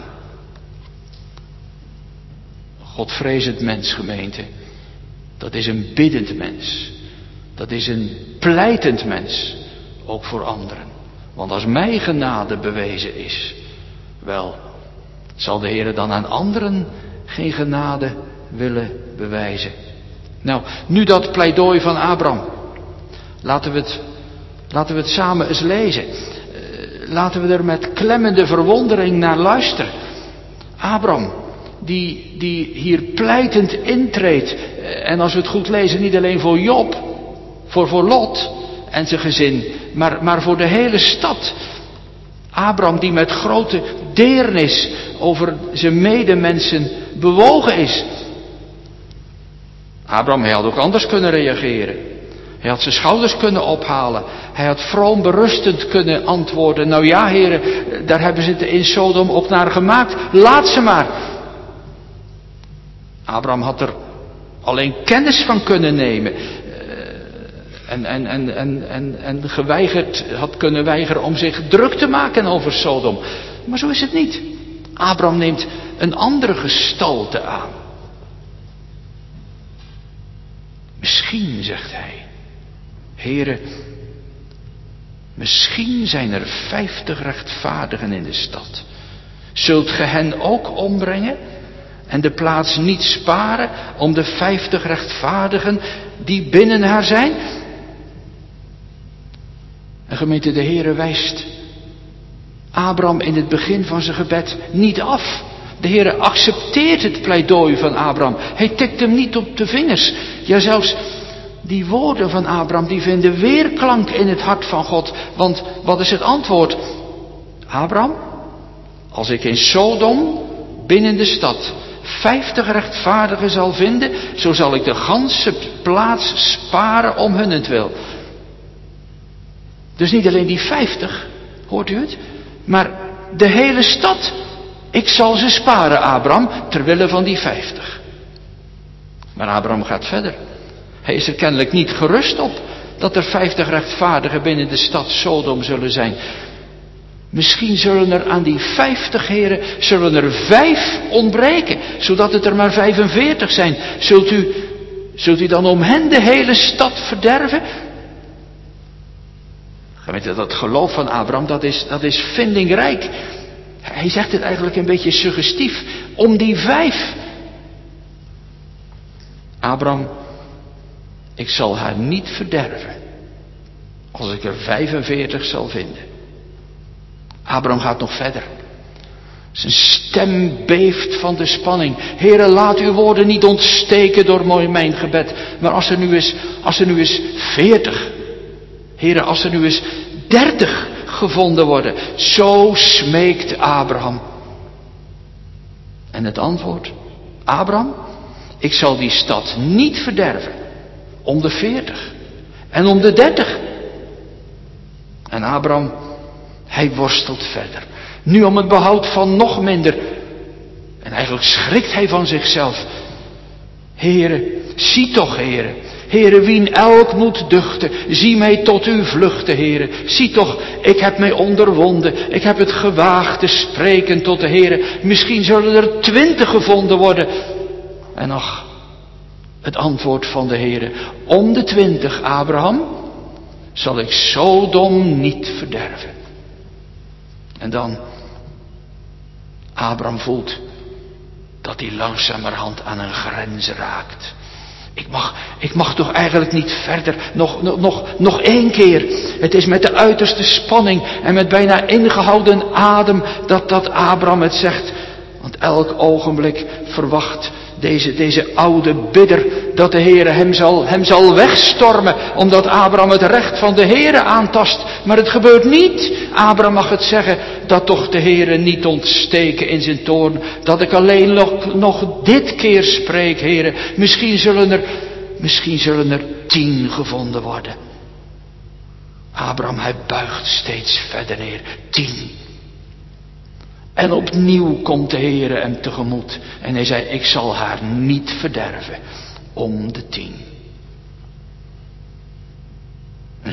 Godvrezend mens, gemeente, dat is een biddend mens. Dat is een pleitend mens, ook voor anderen. Want als mij genade bewezen is, wel, zal de Heer dan aan anderen geen genade willen bewijzen? Nou, nu dat pleidooi van Abraham. Laten we het samen eens lezen. Laten we er met klemmende verwondering naar luisteren. Abraham, die hier pleitend intreedt. En als we het goed lezen, niet alleen voor Job, voor Lot en zijn gezin, maar voor de hele stad. Abraham die met grote deernis over zijn medemensen bewogen is. Abraham, hij had ook anders kunnen reageren. Hij had zijn schouders kunnen ophalen. Hij had vroom berustend kunnen antwoorden. Nou ja, heren, daar hebben ze het in Sodom ook naar gemaakt. Laat ze maar. Abraham had er alleen kennis van kunnen nemen. En had kunnen weigeren om zich druk te maken over Sodom. Maar zo is het niet. Abraham neemt een andere gestalte aan. Misschien, zegt hij, Heere, misschien zijn er 50 rechtvaardigen in de stad. Zult ge hen ook ombrengen en de plaats niet sparen om de 50 rechtvaardigen die binnen haar zijn? En gemeente, de Heere wijst Abraham in het begin van zijn gebed niet af. De Heere accepteert het pleidooi van Abraham. Hij tikt hem niet op de vingers. Ja, zelfs die woorden van Abraham, die vinden weerklank in het hart van God. Want wat is het antwoord? Abraham, als ik in Sodom, binnen de stad, 50 rechtvaardigen zal vinden, zo zal ik de ganse plaats sparen om hunnentwil. Dus niet alleen die 50, hoort u het? Maar de hele stad. Ik zal ze sparen, Abraham, terwille van die 50. Maar Abraham gaat verder. Hij is er kennelijk niet gerust op dat er 50 rechtvaardigen binnen de stad Sodom zullen zijn. Misschien zullen er aan die 50, heren, zullen er 5 ontbreken, zodat het er maar 45 zijn. Zult u dan om hen de hele stad verderven? Gemeente, dat geloof van Abraham, dat is vindingrijk. Hij zegt het eigenlijk een beetje suggestief. Om die 5. Abraham, ik zal haar niet verderven, als ik er 45 zal vinden. Abraham gaat nog verder. Zijn stem beeft van de spanning. Heere, laat uw woorden niet ontsteken door mijn gebed. Maar als er nu eens 40. Heere, als er nu eens 30 gevonden worden. Zo smeekt Abraham. En het antwoord? Abraham, ik zal die stad niet verderven. Om de 40. En om de 30. En Abraham, hij worstelt verder. Nu om het behoud van nog minder. En eigenlijk schrikt hij van zichzelf. Heere, zie toch, Heere. Heere, wien elk moet duchten. Zie mij tot u vluchten, Heere. Zie toch, ik heb mij onderwonden. Ik heb het gewaagd te spreken tot de Heere. Misschien zullen er 20 gevonden worden. En ach, het antwoord van de Heere. Om de 20, Abraham, zal ik Sodom niet verderven. En dan, Abraham voelt dat hij langzamerhand aan een grens raakt. Ik mag toch eigenlijk niet verder, nog 1 keer. Het is met de uiterste spanning en met bijna ingehouden adem dat Abraham het zegt. Want elk ogenblik verwacht deze oude bidder dat de Heere hem zal wegstormen, omdat Abraham het recht van de Heere aantast. Maar het gebeurt niet. Abraham mag het zeggen, dat toch de Heere niet ontsteken in zijn toorn. Dat ik alleen nog dit keer spreek, Heere. Misschien zullen er 10 gevonden worden. Abraham, hij buigt steeds verder neer. 10. En opnieuw komt de Heere hem tegemoet. En hij zei, ik zal haar niet verderven. Om de 10. En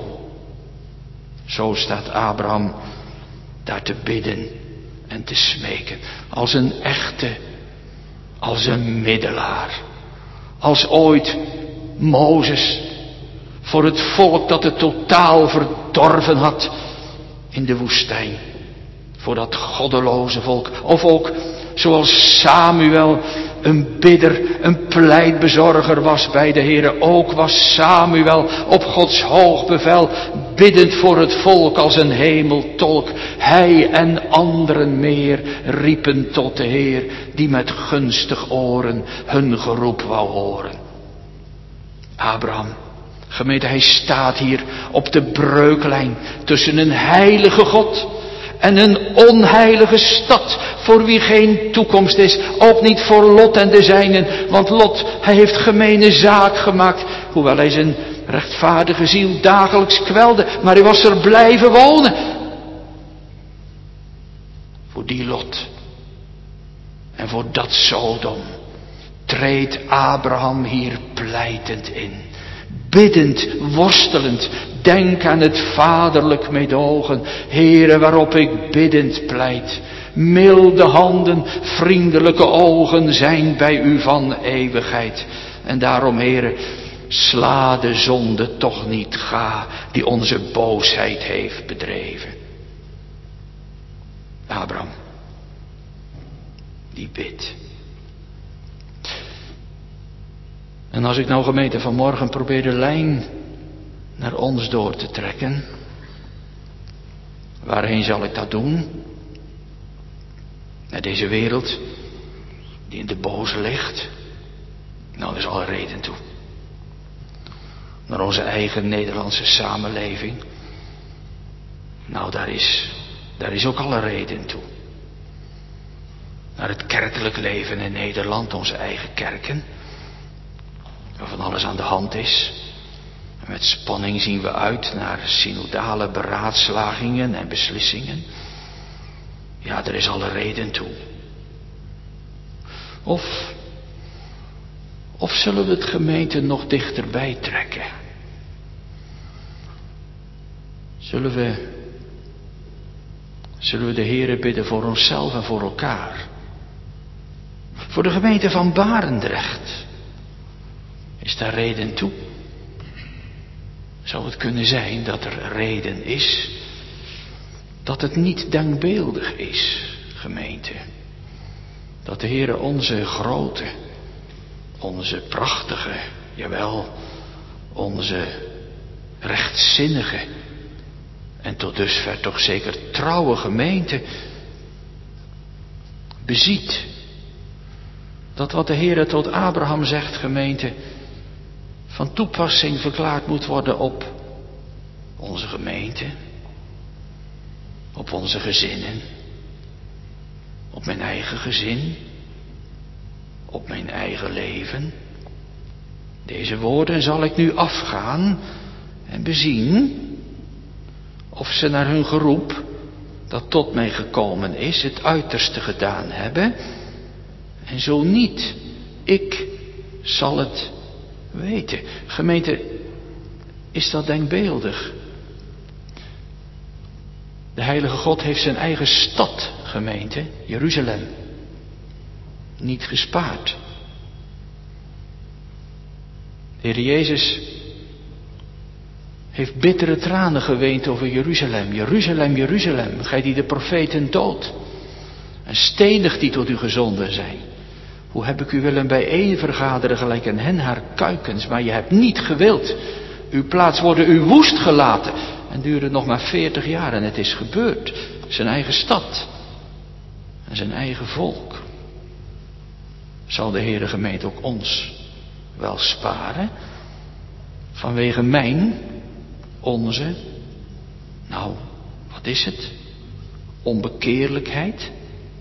zo staat Abraham daar te bidden en te smeken. Als een echte, als een middelaar. Als ooit Mozes voor het volk dat het totaal verdorven had in de woestijn. Voor dat goddeloze volk. Of ook zoals Samuel een bidder, een pleitbezorger was bij de Heere. Ook was Samuel op Gods hoog bevel biddend voor het volk als een hemeltolk. Hij en anderen meer riepen tot de Heer, die met gunstig oren hun geroep wou horen. Abraham, gemeente, hij staat hier op de breuklijn tussen een heilige God en een onheilige stad, voor wie geen toekomst is. Ook niet voor Lot en de zijnen. Want Lot, hij heeft gemene zaak gemaakt. Hoewel hij zijn rechtvaardige ziel dagelijks kwelde. Maar hij was er blijven wonen. Voor die Lot. En voor dat Sodom. Treedt Abraham hier pleitend in. Biddend, worstelend. Denk aan het vaderlijk meedogen. Heere, waarop ik biddend pleit. Milde handen, vriendelijke ogen zijn bij u van eeuwigheid. En daarom, Heere, sla de zonde toch niet ga, die onze boosheid heeft bedreven. Abraham, die bidt. En als ik nou, gemeente, vanmorgen probeer de lijn naar ons door te trekken, waarheen zal ik dat doen? Naar deze wereld die in de boze ligt? Nou, er is alle reden toe. Naar onze eigen Nederlandse samenleving? Nou, daar is ook alle reden toe. Naar het kerkelijk leven in Nederland, onze eigen kerken, waar van alles aan de hand is. En met spanning zien we uit naar synodale beraadslagingen en beslissingen. Ja, er is alle reden toe. Of zullen we het, gemeente, nog dichterbij trekken? Zullen we de Heere bidden voor onszelf en voor elkaar? Voor de gemeente van Barendrecht. Is daar reden toe? Zou het kunnen zijn dat er reden is dat het niet denkbeeldig is, gemeente? Dat de Heere onze grote, onze prachtige, jawel, onze rechtzinnige en tot dusver toch zeker trouwe gemeente beziet. Dat wat de Heere tot Abraham zegt, gemeente, van toepassing verklaard moet worden op onze gemeente, op onze gezinnen, op mijn eigen gezin, op mijn eigen leven. Deze woorden zal ik nu afgaan en bezien of ze naar hun geroep, dat tot mij gekomen is, het uiterste gedaan hebben. En zo niet, ik zal het weten. Gemeente, is dat denkbeeldig? De Heilige God heeft zijn eigen stad, gemeente, Jeruzalem, niet gespaard. De Heer Jezus heeft bittere tranen geweend over Jeruzalem. Jeruzalem, Jeruzalem, gij die de profeten doodt en stenigt die tot u gezonden zijn. Hoe heb ik u willen bijeen vergaderen gelijk een hen haar kuikens, maar je hebt niet gewild. Uw plaats worden u woest gelaten. En duurde nog maar 40 jaar en het is gebeurd. Zijn eigen stad en zijn eigen volk. Zal de Heere gemeente ook ons wel sparen? Vanwege onze, nou, wat is het? Onbekeerlijkheid?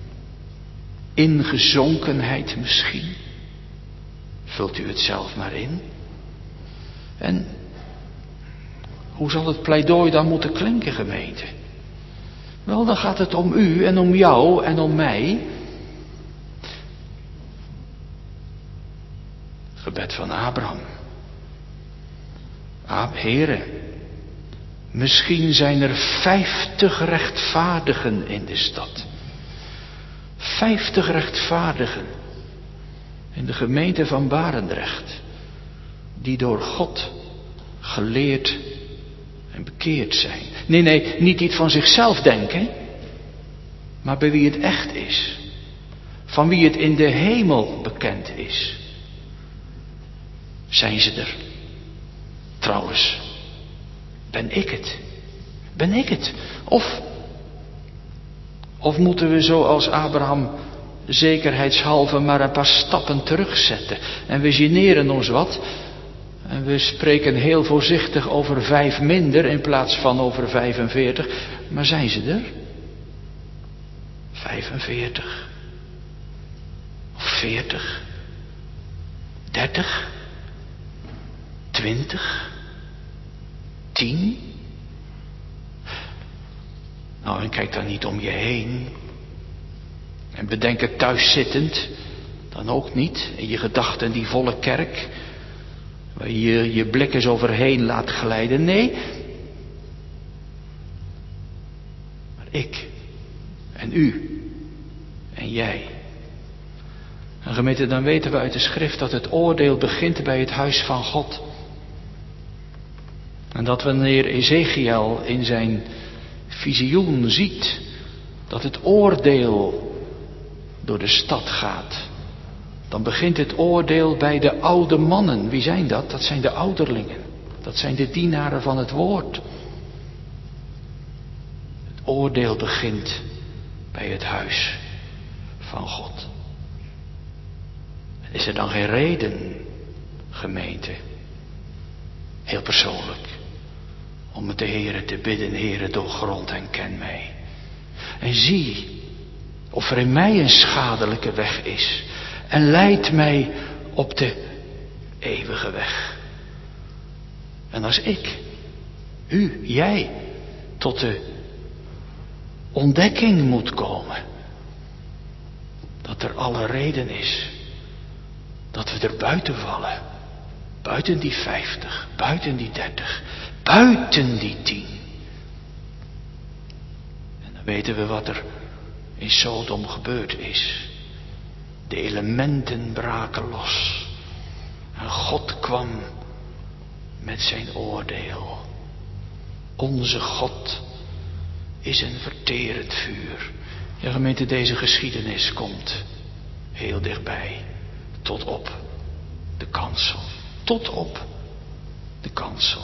Ingezonkenheid misschien? Vult u het zelf maar in. En hoe zal het pleidooi dan moeten klinken, gemeente? Wel, dan gaat het om u en om jou en om mij. Gebed van Abraham. Heere, misschien zijn er 50 rechtvaardigen in de stad. 50 rechtvaardigen in de gemeente van Barendrecht, die door God geleerd en bekeerd zijn. Nee, niet iets van zichzelf denken, maar bij wie het echt is. Van wie het in de hemel bekend is. Zijn ze er? Trouwens, ben ik het? Ben ik het? Of moeten we zoals Abraham zekerheidshalve maar een paar stappen terugzetten. En we generen ons wat. En we spreken heel voorzichtig over 5 minder in plaats van over 45. Maar zijn ze er? 45. Of 40. 30. 20. 10. Nou, en kijk dan niet om je heen. En bedenk het thuis zittend. Dan ook niet. In je gedachten die volle kerk. Waar je je blik eens overheen laat glijden. Nee. Maar ik. En u. En jij. En gemeente, dan weten we uit de schrift dat het oordeel begint bij het huis van God. En dat wanneer Ezechiel in zijn visioen ziet dat het oordeel door de stad gaat, dan begint het oordeel bij de oude mannen. Wie zijn dat? Dat zijn de ouderlingen. Dat zijn de dienaren van het woord. Het oordeel begint bij het huis van God. En is er dan geen reden, gemeente, heel persoonlijk, om met de Heere te bidden: Heere, doorgrond en ken mij. En zie of er in mij een schadelijke weg is. En leid mij op de eeuwige weg. En als ik, u, jij, tot de ontdekking moet komen dat er alle reden is dat we er buiten vallen. Buiten die 50, buiten die 30, buiten die 10. weten we wat er in Sodom gebeurd is. De elementen braken los. En God kwam met zijn oordeel. Onze God is een verterend vuur. Ja, gemeente, deze geschiedenis komt heel dichtbij. Tot op de kansel. Tot op de kansel.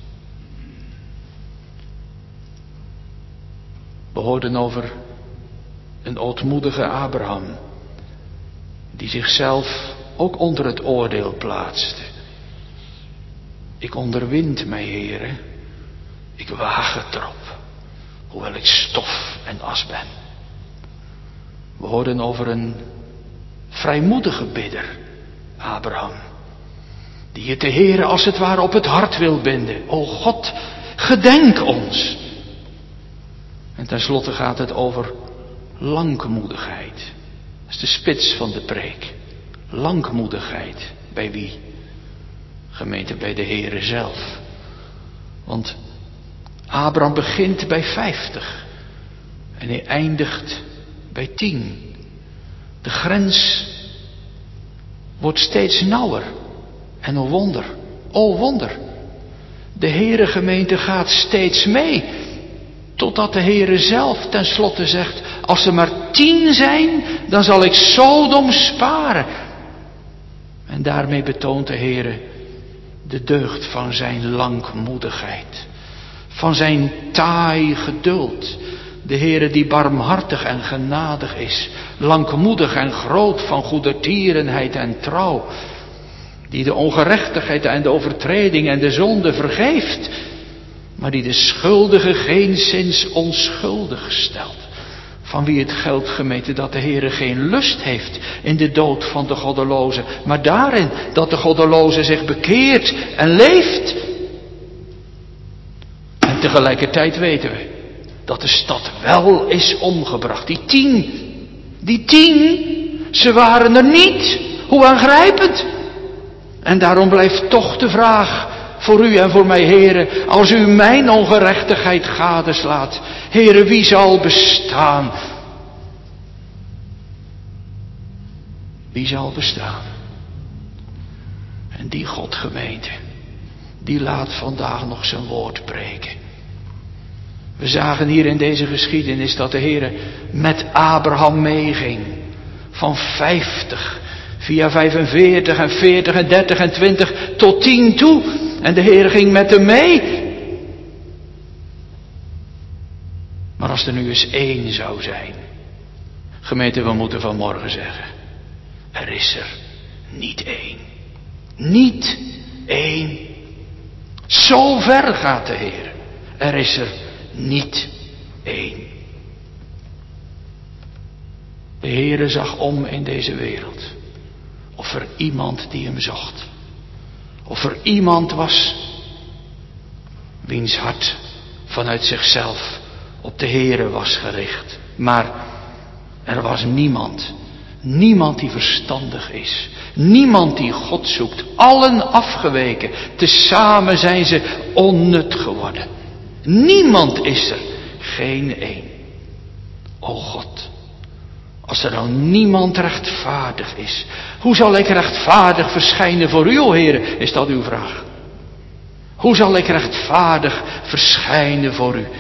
We hoorden over een ootmoedige Abraham, die zichzelf ook onder het oordeel plaatste. Ik onderwind mij, Heere, ik waag het erop, hoewel ik stof en as ben. We hoorden over een vrijmoedige bidder, Abraham, die het de Heere als het ware op het hart wil binden. O God, gedenk ons. En tenslotte gaat het over langmoedigheid. Dat is de spits van de preek. Langmoedigheid. Bij wie? Gemeente, bij de Heere zelf. Want Abraham begint bij 50. En hij eindigt bij 10. De grens wordt steeds nauwer. En o wonder. De Heere, gemeente, gaat steeds mee. Totdat de Heere zelf tenslotte zegt, als er maar 10 zijn, dan zal ik Sodom sparen. En daarmee betoont de Heere de deugd van zijn langmoedigheid. Van zijn taai geduld. De Heere die barmhartig en genadig is. Langmoedig en groot van goedertierenheid en trouw. Die de ongerechtigheid en de overtreding en de zonde vergeeft. Maar die de schuldige geenszins onschuldig stelt. Van wie het geldt, gemeente, dat de Heere geen lust heeft in de dood van de goddeloze. Maar daarin dat de goddeloze zich bekeert en leeft. En tegelijkertijd weten we dat de stad wel is omgebracht. Die 10, ze waren er niet. Hoe aangrijpend. En daarom blijft toch de vraag voor u en voor mij, Heere, als u mijn ongerechtigheid gadeslaat, Heere, wie zal bestaan? Wie zal bestaan? En die God, gemeente, die laat vandaag nog zijn woord preken. We zagen hier in deze geschiedenis dat de Heere met Abraham meeging. Van 50 via 45 en 40 en 30 en 20 tot 10 toe. En de Heer ging met hem mee. Maar als er nu eens 1 zou zijn. Gemeente, we moeten vanmorgen zeggen. Er is er niet 1. Niet 1. Zo ver gaat de Heer. Er is er niet 1. De Heere zag om in deze wereld. Of er iemand die hem zocht. Of er iemand was wiens hart vanuit zichzelf op de Heere was gericht. Maar er was niemand. Niemand die verstandig is. Niemand die God zoekt. Allen afgeweken. Tezamen zijn ze onnut geworden. Niemand is er. Geen 1. O God. Als er nou niemand rechtvaardig is. Hoe zal ik rechtvaardig verschijnen voor u, o Heere? Is dat uw vraag? Hoe zal ik rechtvaardig verschijnen voor u?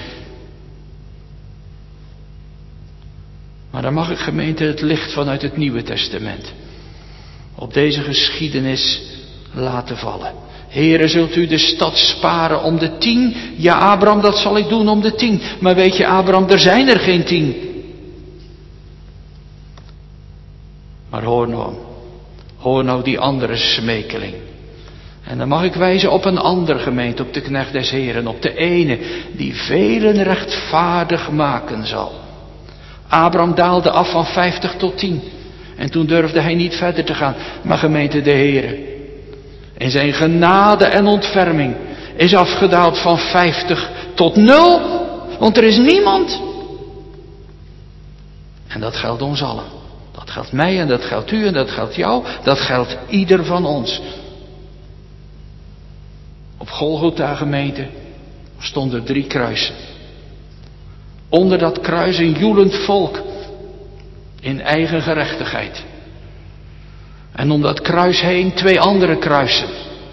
Maar dan mag ik, gemeente, het licht vanuit het Nieuwe Testament op deze geschiedenis laten vallen. Heere, zult u de stad sparen om de 10? Ja, Abraham, dat zal ik doen om de 10. Maar weet je, Abraham, er zijn er geen 10. Maar hoor nou die andere smekeling. En dan mag ik wijzen op een ander, gemeente, op de knecht des Heren, op de ene die velen rechtvaardig maken zal. Abraham daalde af van 50 tot 10. En toen durfde hij niet verder te gaan. Maar gemeente, de Heren, in zijn genade en ontferming, is afgedaald van 50 tot 0. Want er is niemand. En dat geldt ons allen. Dat geldt mij en dat geldt u en dat geldt jou. Dat geldt ieder van ons. Op Golgotha, gemeente, stonden 3 kruisen. Onder dat kruis een joelend volk in eigen gerechtigheid. En om dat kruis heen 2 andere kruisen.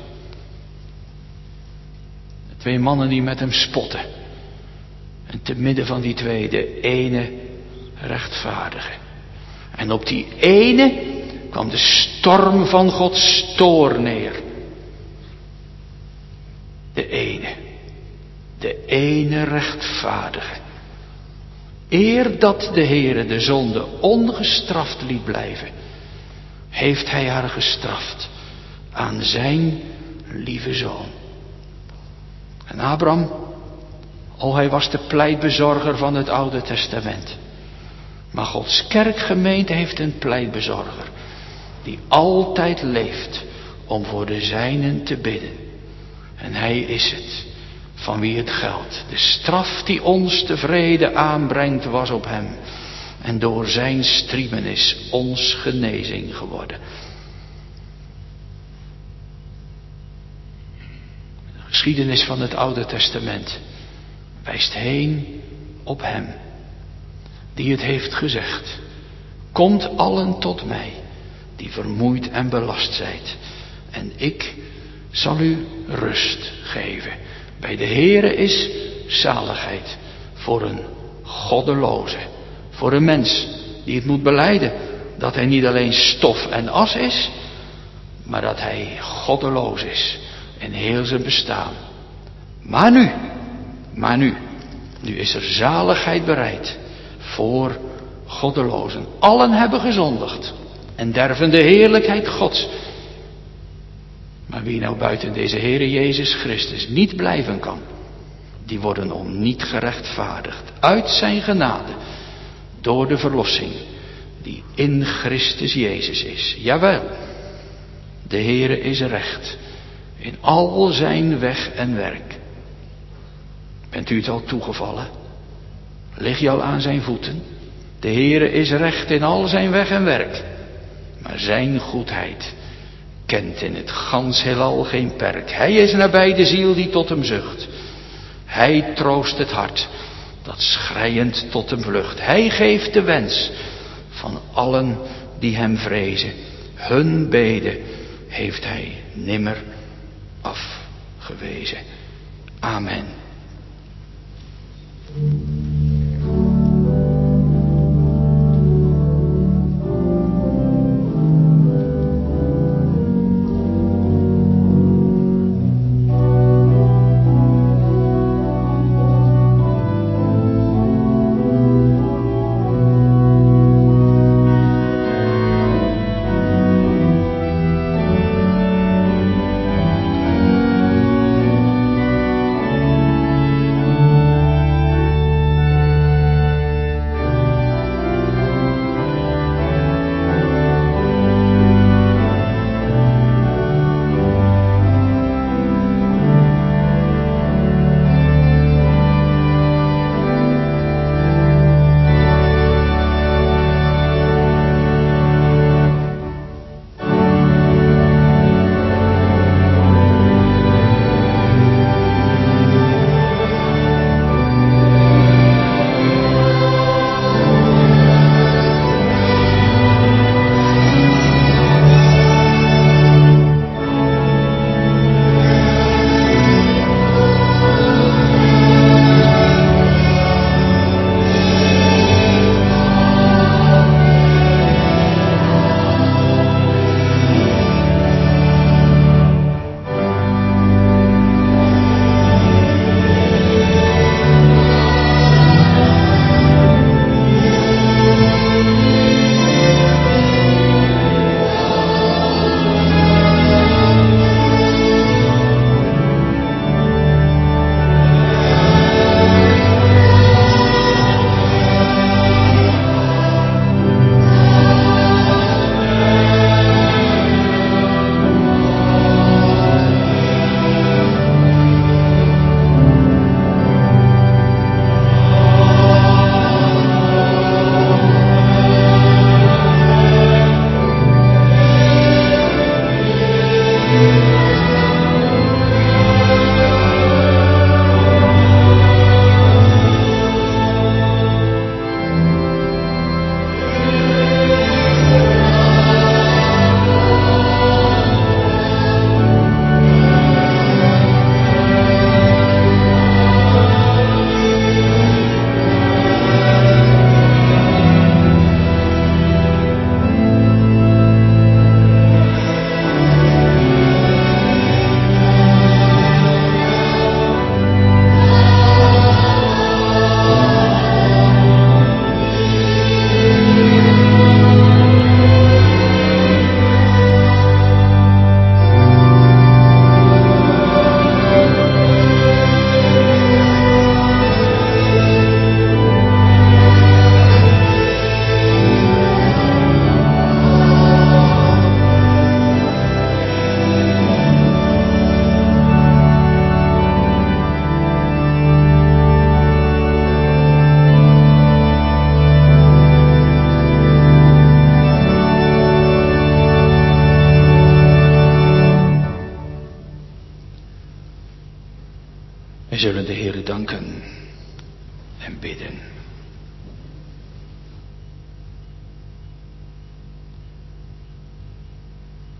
2 mannen die met hem spotten. En te midden van die 2 de ene rechtvaardige. En op die ene kwam de storm van Gods toorn neer. De ene rechtvaardige. Eer dat de Heere de zonde ongestraft liet blijven, heeft hij haar gestraft aan zijn lieve zoon. En Abraham, hij was de pleitbezorger van het Oude Testament. Maar Gods kerkgemeente heeft een pleitbezorger die altijd leeft om voor de zijnen te bidden. En hij is het van wie het geldt. De straf die ons de vrede aanbrengt was op hem. En door zijn striemen is ons genezing geworden. De geschiedenis van het Oude Testament wijst heen op hem. Die het heeft gezegd. Komt allen tot mij, die vermoeid en belast zijt. En ik zal u rust geven. Bij de Heere is zaligheid voor een goddeloze. Voor een mens die het moet belijden dat hij niet alleen stof en as is, maar dat hij goddeloos is in heel zijn bestaan. Maar nu is er zaligheid bereid voor goddelozen. Allen hebben gezondigd en derven de heerlijkheid Gods. Maar wie nou buiten deze Heere Jezus Christus niet blijven kan, die worden om niet gerechtvaardigd uit zijn genade door de verlossing die in Christus Jezus is. Jawel, de Heere is recht in al zijn weg en werk. Bent u het al toegevallen? Lig je al aan zijn voeten? De Heere is recht in al zijn weg en werk. Maar zijn goedheid kent in het gans heelal geen perk. Hij is nabij de ziel die tot hem zucht. Hij troost het hart dat schreiend tot hem vlucht. Hij geeft de wens van allen die hem vrezen. Hun bede heeft hij nimmer afgewezen. Amen.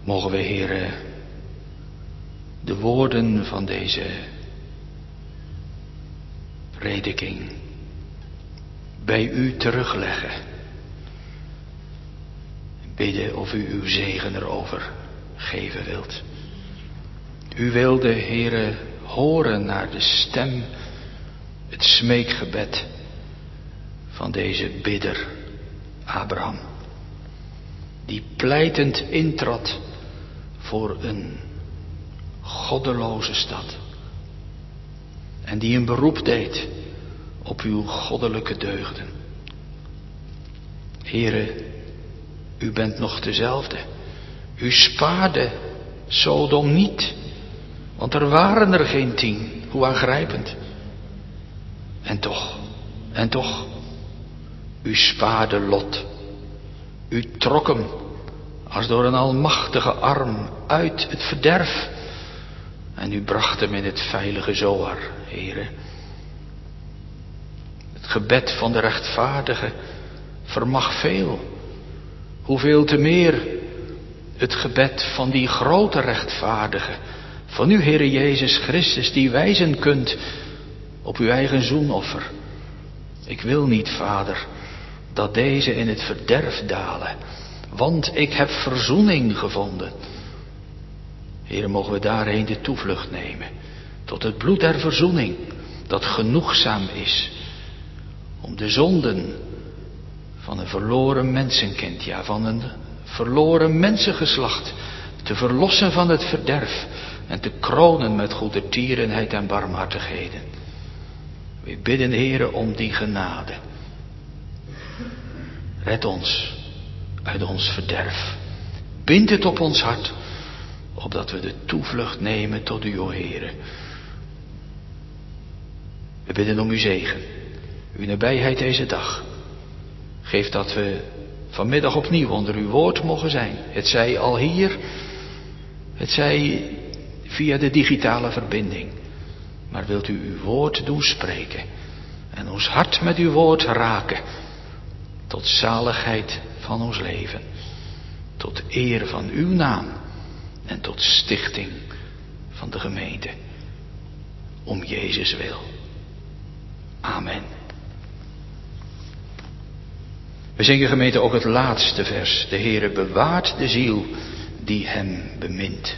Mogen we, Heere, de woorden van deze prediking bij u terugleggen. Bidden of u uw zegen erover geven wilt. U wilde, Heere, horen naar de stem, het smeekgebed van deze bidder Abraham. Die pleitend intrad voor een goddeloze stad. En die een beroep deed op uw goddelijke deugden. Heere, u bent nog dezelfde. U spaarde Sodom niet, want er waren er geen 10. Hoe aangrijpend. En toch, u spaarde Lot. U trok hem als door een almachtige arm uit het verderf. En u bracht hem in het veilige Zoar, Heere. Het gebed van de rechtvaardige vermag veel. Hoeveel te meer het gebed van die grote rechtvaardige, van u, Heere Jezus Christus, die wijzen kunt op uw eigen zoenoffer. Ik wil niet, Vader, dat deze in het verderf dalen, want ik heb verzoening gevonden. Heere, mogen we daarheen de toevlucht nemen, tot het bloed der verzoening, dat genoegzaam is om de zonden van een verloren mensenkind, ja, van een verloren mensengeslacht, te verlossen van het verderf en te kronen met goedertierenheid en barmhartigheden. We bidden, Heere, om die genade. Red ons uit ons verderf. Bind het op ons hart, opdat we de toevlucht nemen tot u, o Heere. We bidden om uw zegen, uw nabijheid deze dag. Geef dat we vanmiddag opnieuw onder uw woord mogen zijn. Het zij al hier, het zij via de digitale verbinding. Maar wilt u uw woord doen spreken en ons hart met uw woord raken, tot zaligheid van ons leven, tot eer van uw naam en tot stichting van de gemeente. Om Jezus wil. Amen. We zingen, gemeente, ook het laatste vers. De Heere bewaart de ziel die hem bemint.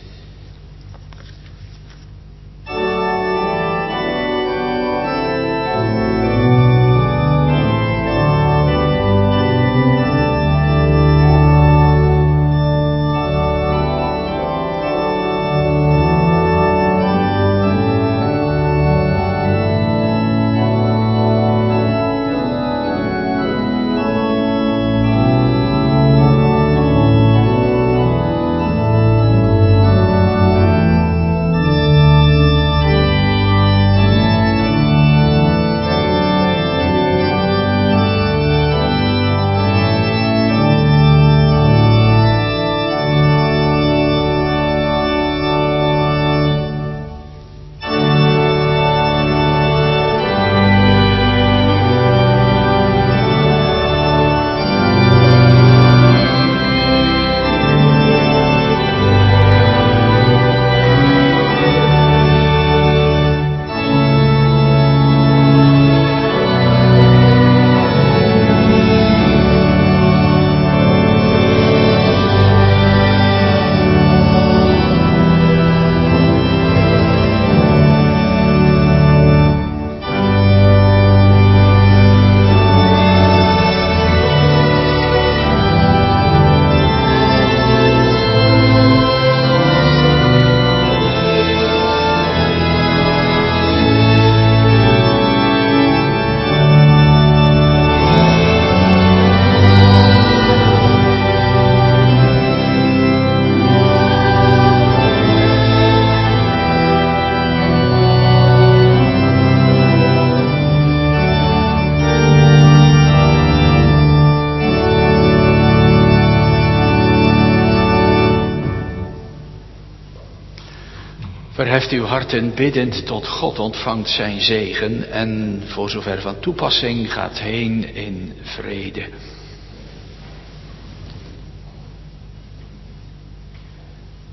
Verheft uw harten biddend tot God, ontvangt zijn zegen en voor zover van toepassing gaat heen in vrede.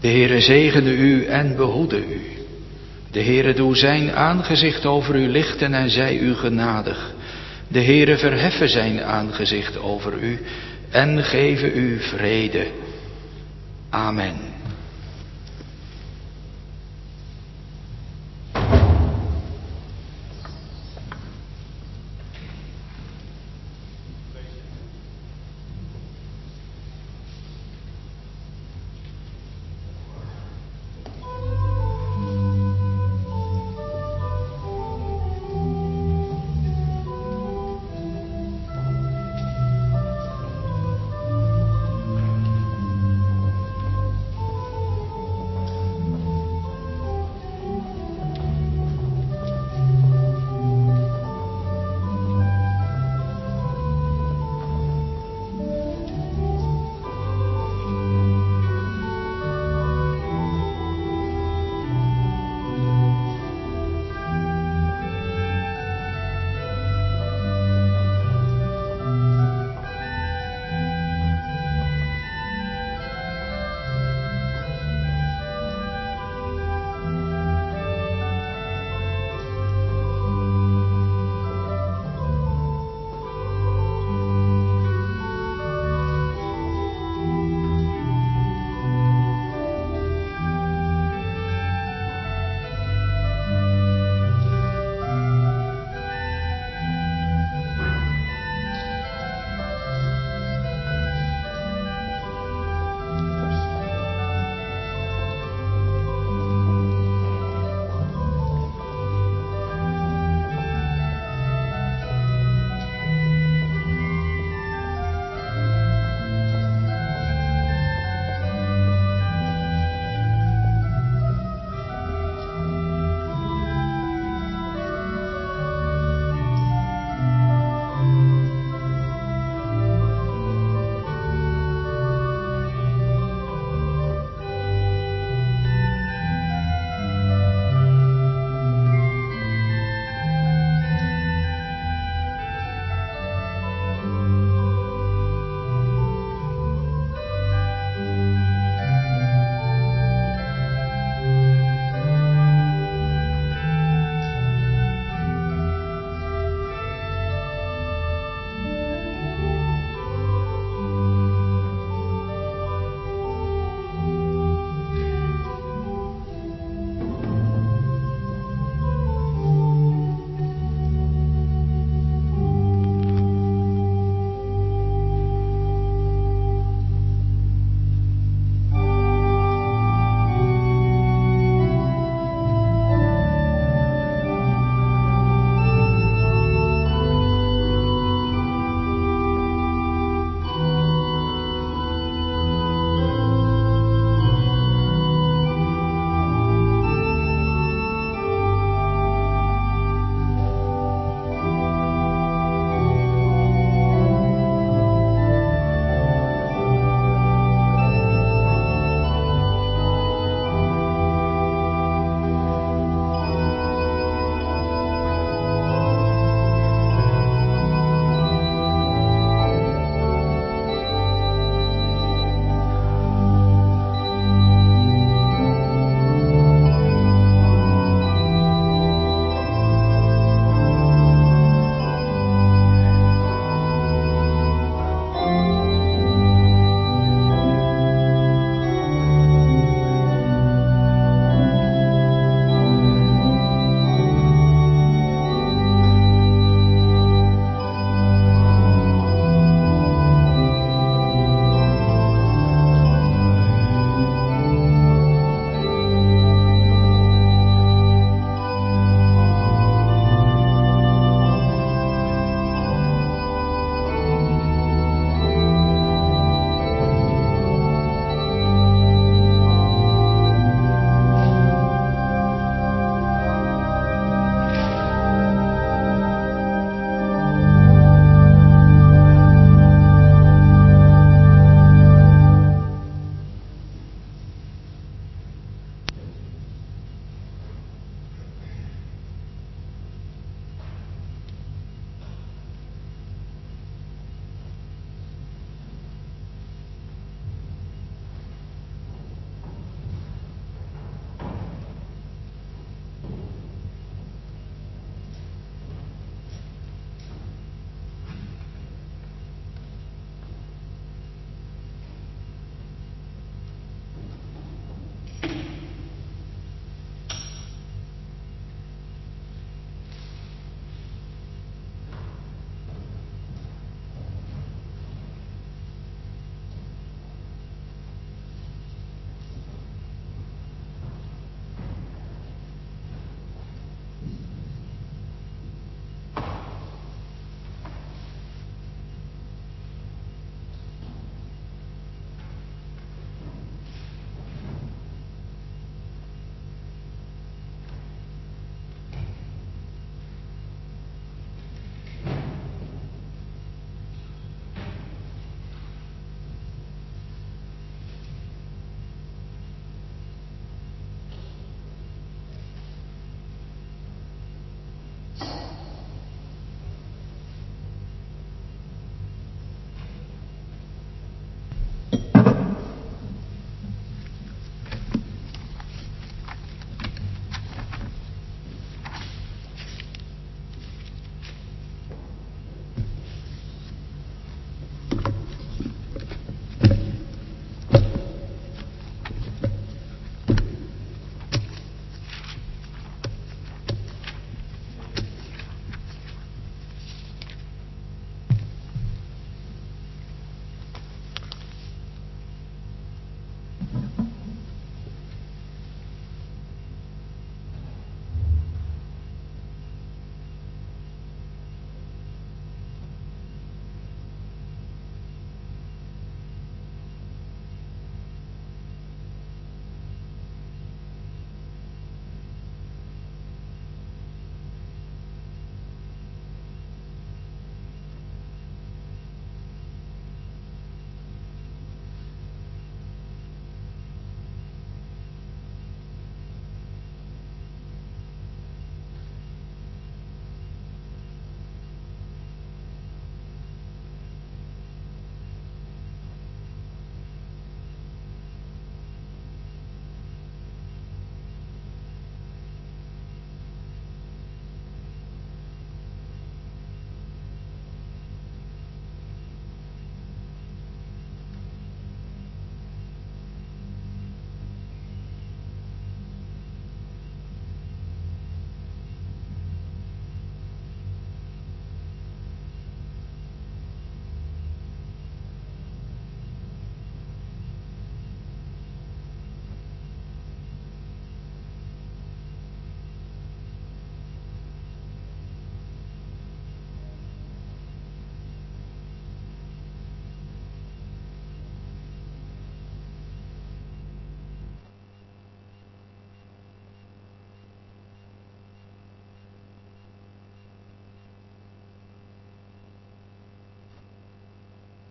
De Heere zegene u en behoede u. De Heere doe zijn aangezicht over u lichten en zij u genadig. De Heere verheffe zijn aangezicht over u en geven u vrede. Amen.